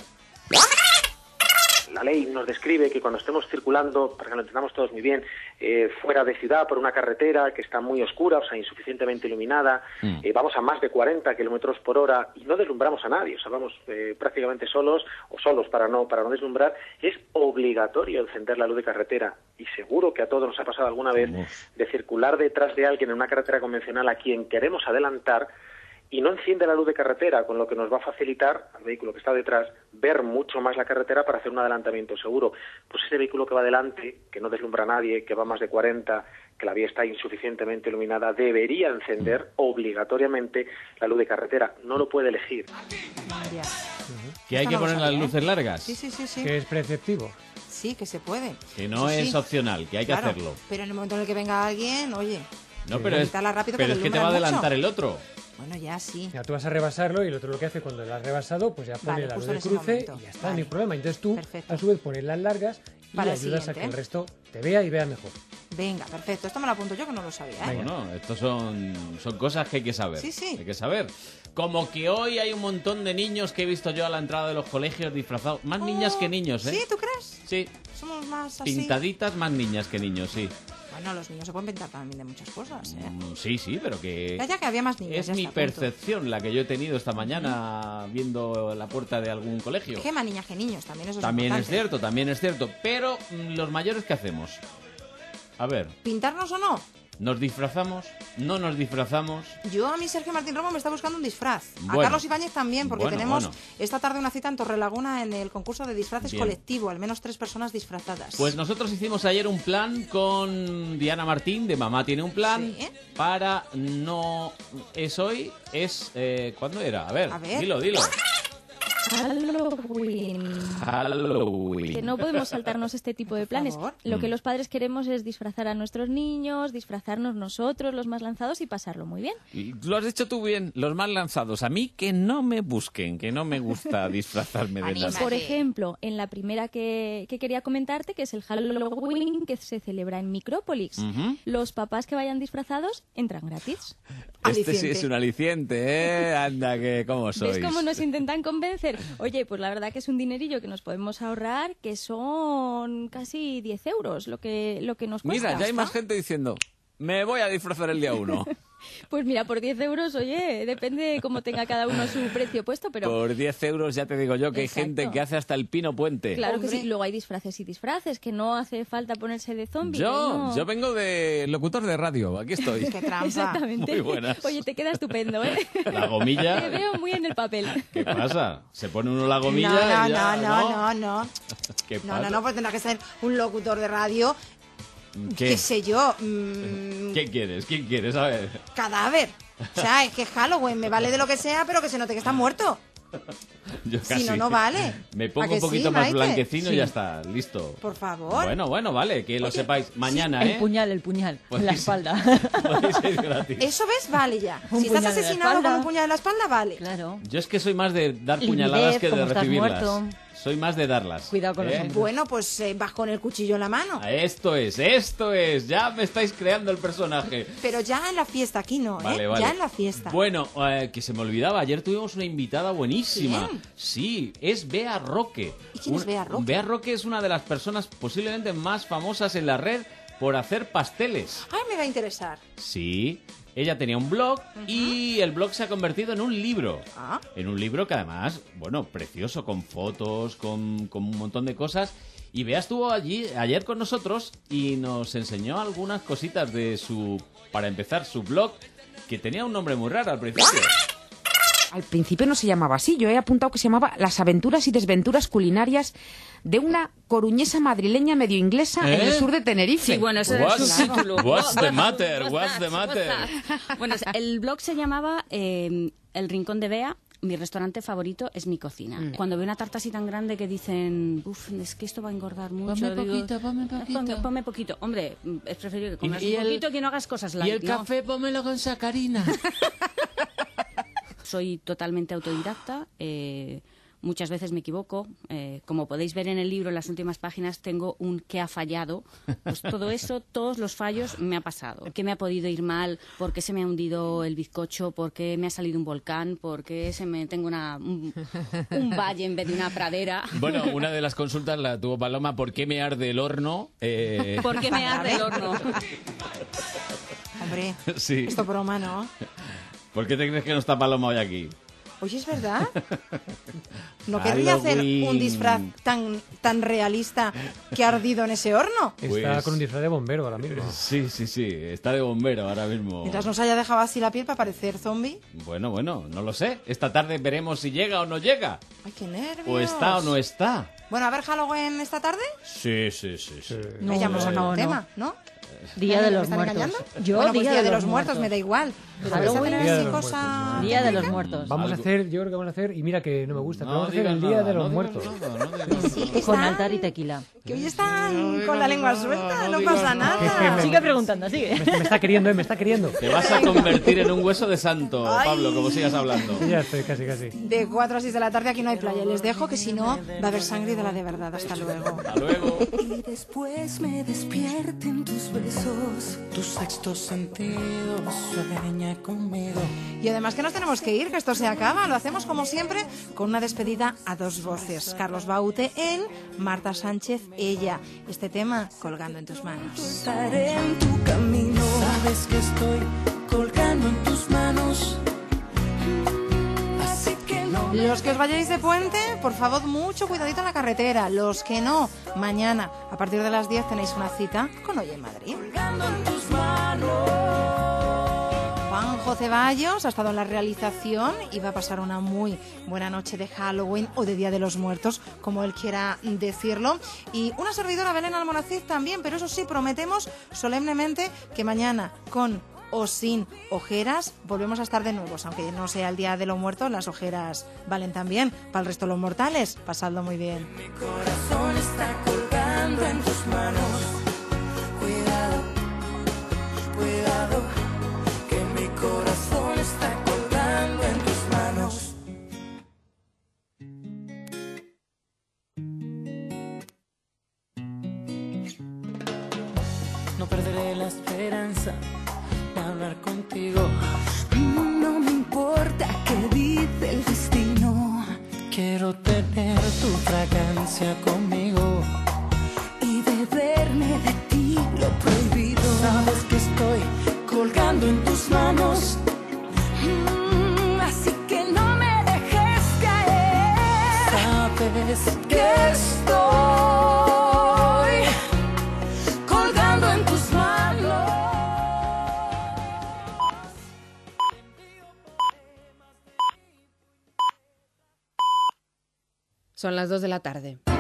La ley nos describe que cuando estemos circulando, para que lo entendamos todos muy bien, fuera de ciudad por una carretera que está muy oscura, o sea, insuficientemente iluminada, vamos a más de 40 kilómetros por hora y no deslumbramos a nadie, o sea, vamos prácticamente solos o solos para no deslumbrar, es obligatorio encender la luz de carretera. Y seguro que a todos nos ha pasado alguna vez de circular detrás de alguien en una carretera convencional a quien queremos adelantar y no enciende la luz de carretera, con lo que nos va a facilitar al vehículo que está detrás ver mucho más la carretera para hacer un adelantamiento seguro. Pues ese vehículo que va adelante, que no deslumbra a nadie, que va a más de 40, que la vía está insuficientemente iluminada, debería encender obligatoriamente la luz de carretera. No lo puede elegir. Que hay Esto que no lo poner las sabía, ¿eh? luces largas. Sí. Que es preceptivo. Sí, que se puede. Que no Eso es sí. opcional, que hay que Claro, hacerlo. Pero en el momento en el que venga alguien, oye, No, pero es, quitarla rápido pero que es que te va a deslumbra adelantar mucho. el otro. Bueno, ya sí. Ya tú vas a rebasarlo y el otro lo que hace cuando lo has rebasado, pues ya pone Vale, la luz justo del en ese cruce momento. y ya está, no hay problema. Entonces tú, Perfecto. a su vez, pones las largas y Para el ayudas a siguiente, que el ¿eh? resto te vea y vea mejor. Venga, perfecto. Esto me lo apunto yo que no lo sabía, ¿eh? Bueno, estos son cosas que hay que saber. Sí, sí. Hay que saber. Como que hoy hay un montón de niños que he visto yo a la entrada de los colegios disfrazados. Más niñas que niños, ¿eh? ¿Sí? ¿Tú crees? Sí. Somos más así. Pintaditas más niñas que niños, sí. Bueno, los niños se pueden pintar también de muchas cosas, ¿eh? Sí, pero que... Ya que había más niños. Es ya mi está, punto. percepción la que yo he tenido esta mañana viendo la puerta de algún colegio. Que más niñas que niños, también eso También es es importante. cierto, también es cierto. Pero los mayores, ¿qué hacemos? A ver, ¿Pintarnos o no? ¿nos disfrazamos? ¿No nos disfrazamos? Yo a mí Sergio Martín Romo me está buscando un disfraz. A Bueno. Carlos Ibáñez también, porque Bueno, tenemos bueno. esta tarde una cita en Torrelaguna en el concurso de disfraces Bien. colectivo. Al menos 3 personas disfrazadas. Pues nosotros hicimos ayer un plan con Diana Martín, de Mamá Tiene un Plan, Sí. para no... Es hoy, es... ¿Cuándo era? A ver, A ver. dilo. Halloween. Que no podemos saltarnos este tipo de planes. Lo que los padres queremos es disfrazar a nuestros niños, disfrazarnos nosotros, los más lanzados, y pasarlo muy bien. Y lo has dicho tú bien, los más lanzados. A mí que no me busquen, que no me gusta disfrazarme de nada. Por ejemplo, en la primera que quería comentarte, que es el Halloween, que se celebra en Micrópolis. Los papás que vayan disfrazados entran gratis. Este sí es un aliciente, ¿eh? Anda, que cómo sois. ¿Ves cómo nos intentan convencer? Oye, pues la verdad que es un dinerillo que nos podemos ahorrar, que son casi 10 euros lo que nos cuesta. Mira, ya hay más gente diciendo, me voy a disfrazar el día 1. Pues mira, por 10 euros, oye, depende de cómo tenga cada uno su precio puesto, pero... Por 10 euros ya te digo yo que Exacto. hay gente que hace hasta el pino puente. Claro que sí, luego hay disfraces y disfraces, que no hace falta ponerse de zombie. Yo vengo de locutor de radio, aquí estoy. ¡Qué trampa! Exactamente. Muy buenas. Oye, te queda estupendo, ¿eh? La gomilla... Te veo muy en el papel. ¿Qué pasa? ¿Se pone uno la gomilla? No. ¿Qué pasa? No, pues tendrá que ser un locutor de radio. ¿Qué sé yo? ¿Qué quieres? ¿Quién quieres? A ver. Cadáver. O sea, es que es Halloween, me vale de lo que sea, pero que se note que está muerto. Yo casi. Si no, no vale. Me pongo ¿A que un poquito sí, más Maite? blanquecino Sí. y ya está, listo. Por favor. Bueno, vale, que lo sepáis. Mañana, El puñal en la espalda. Podéis ir gratis. Eso ves, vale ya. Un Si estás puñal en la asesinado espalda. con un puñal en la espalda, vale. Claro. Yo es que soy más de dar Y puñaladas Videz, que de como estás recibirlas. muerto. Soy más de darlas. Cuidado con los hombres. Bueno, pues vas con el cuchillo en la mano. Esto es. Ya me estáis creando el personaje. Pero ya en la fiesta, aquí no, ¿eh? Vale, vale. Ya en la fiesta. Bueno, que se me olvidaba, ayer tuvimos una invitada buenísima. ¿Quién? Sí, es Bea Roque. ¿Y quién es Bea Roque? Bea Roque es una de las personas posiblemente más famosas en la red por hacer pasteles. Ay, me va a interesar. Sí, ella tenía un blog y el blog se ha convertido en un libro. Ah. En un libro que además, bueno, precioso, con fotos, con un montón de cosas. Y Bea estuvo allí ayer con nosotros y nos enseñó algunas cositas de para empezar, su blog, que tenía un nombre muy raro al principio. Al principio no se llamaba así, yo he apuntado que se llamaba Las aventuras y desventuras culinarias de una coruñesa madrileña medio inglesa en el sur de Tenerife. Sí, bueno, ese era el subtítulo. What's the matter? Bueno, el blog se llamaba El Rincón de Bea. Mi restaurante favorito es mi cocina. Cuando veo una tarta así tan grande que dicen, es que esto va a engordar mucho. Ponme poquito. Hombre, es preferible que comas un poquito que no hagas cosas light. Y el café, pómelo con sacarina. Soy totalmente autodidacta. Muchas veces me equivoco. Como podéis ver en el libro, en las últimas páginas, tengo un ¿qué ha fallado? Pues todo eso, todos los fallos me ha pasado. ¿Qué me ha podido ir mal? ¿Por qué se me ha hundido el bizcocho? ¿Por qué me ha salido un volcán? ¿Por qué tengo un valle en vez de una pradera? Bueno, una de las consultas la tuvo Paloma, ¿por qué me arde el horno? ¿Por qué me arde el horno? Hombre, Sí. esto broma, ¿no? ¿Por qué te crees que no está Paloma hoy aquí? Oye, ¿es verdad? ¿No querría hacer un disfraz tan realista que ha ardido en ese horno? Está con un disfraz de bombero ahora mismo. Sí, está de bombero ahora mismo. Mientras nos haya dejado así la piel para parecer zombie. Bueno, no lo sé. Esta tarde veremos si llega o no llega. Ay, qué nervios. O está o no está. Bueno, a ver Halloween esta tarde. Sí. No, ya hemos sacado un tema, ¿no? Día de ¿Me los están Muertos. engañando? Yo, Bueno, pues Día de los Muertos, me da igual. Pero vais a Halloween, tener Día de así los cosa... Día de los Muertos. Vamos a hacer, yo creo que vamos a hacer, y mira que no me gusta, pero vamos a hacer el Día de los Muertos. Con altar y tequila. Que hoy están con la lengua suelta, no pasa nada. Sigue preguntando, sigue. Me está queriendo, me está queriendo. Te vas a convertir en un hueso de santo, Pablo, como sigas hablando. Ya estoy, casi. De 4 a 6 de la tarde aquí no hay playa. Les dejo que si no va a haber sangre de la de verdad. Hasta luego. Hasta luego. Y después me despierten tus besos, tu sexto sentido sueña conmigo. Y además que nos tenemos que ir, que esto se acaba. Lo hacemos como siempre con una despedida a dos voces. Carlos Baute, él, Marta Sánchez, ella. Este tema, Colgando en tus manos. Estaré en tu camino. Sabes que estoy colgando en tus manos. Así que no. Los que os vayáis de puente, por favor, mucho cuidadito en la carretera. Los que no, mañana, a partir de las 10, tenéis una cita con Hoy en Madrid. Juanjo Ceballos ha estado en la realización y va a pasar una muy buena noche de Halloween o de Día de los Muertos, como él quiera decirlo. Y una servidora, Belén Almonacid, también, pero eso sí, prometemos solemnemente que mañana con o sin ojeras. Volvemos a estar de nuevos, aunque no sea el Día de los Muertos, las ojeras valen también para el resto de los mortales. Pasadlo muy bien. Mi corazón está colgando en tus manos. Cuidado, cuidado, que mi corazón está colgando en tus manos. No perderé la esperanza de hablar contigo. No me importa qué dice el destino. Quiero tener tu fragancia conmigo y beberme de ti lo prohibido. Sabes que estoy colgando en tus manos, así que no me dejes caer. Sabes que estoy colgando en tus manos. Son las 2 de la tarde.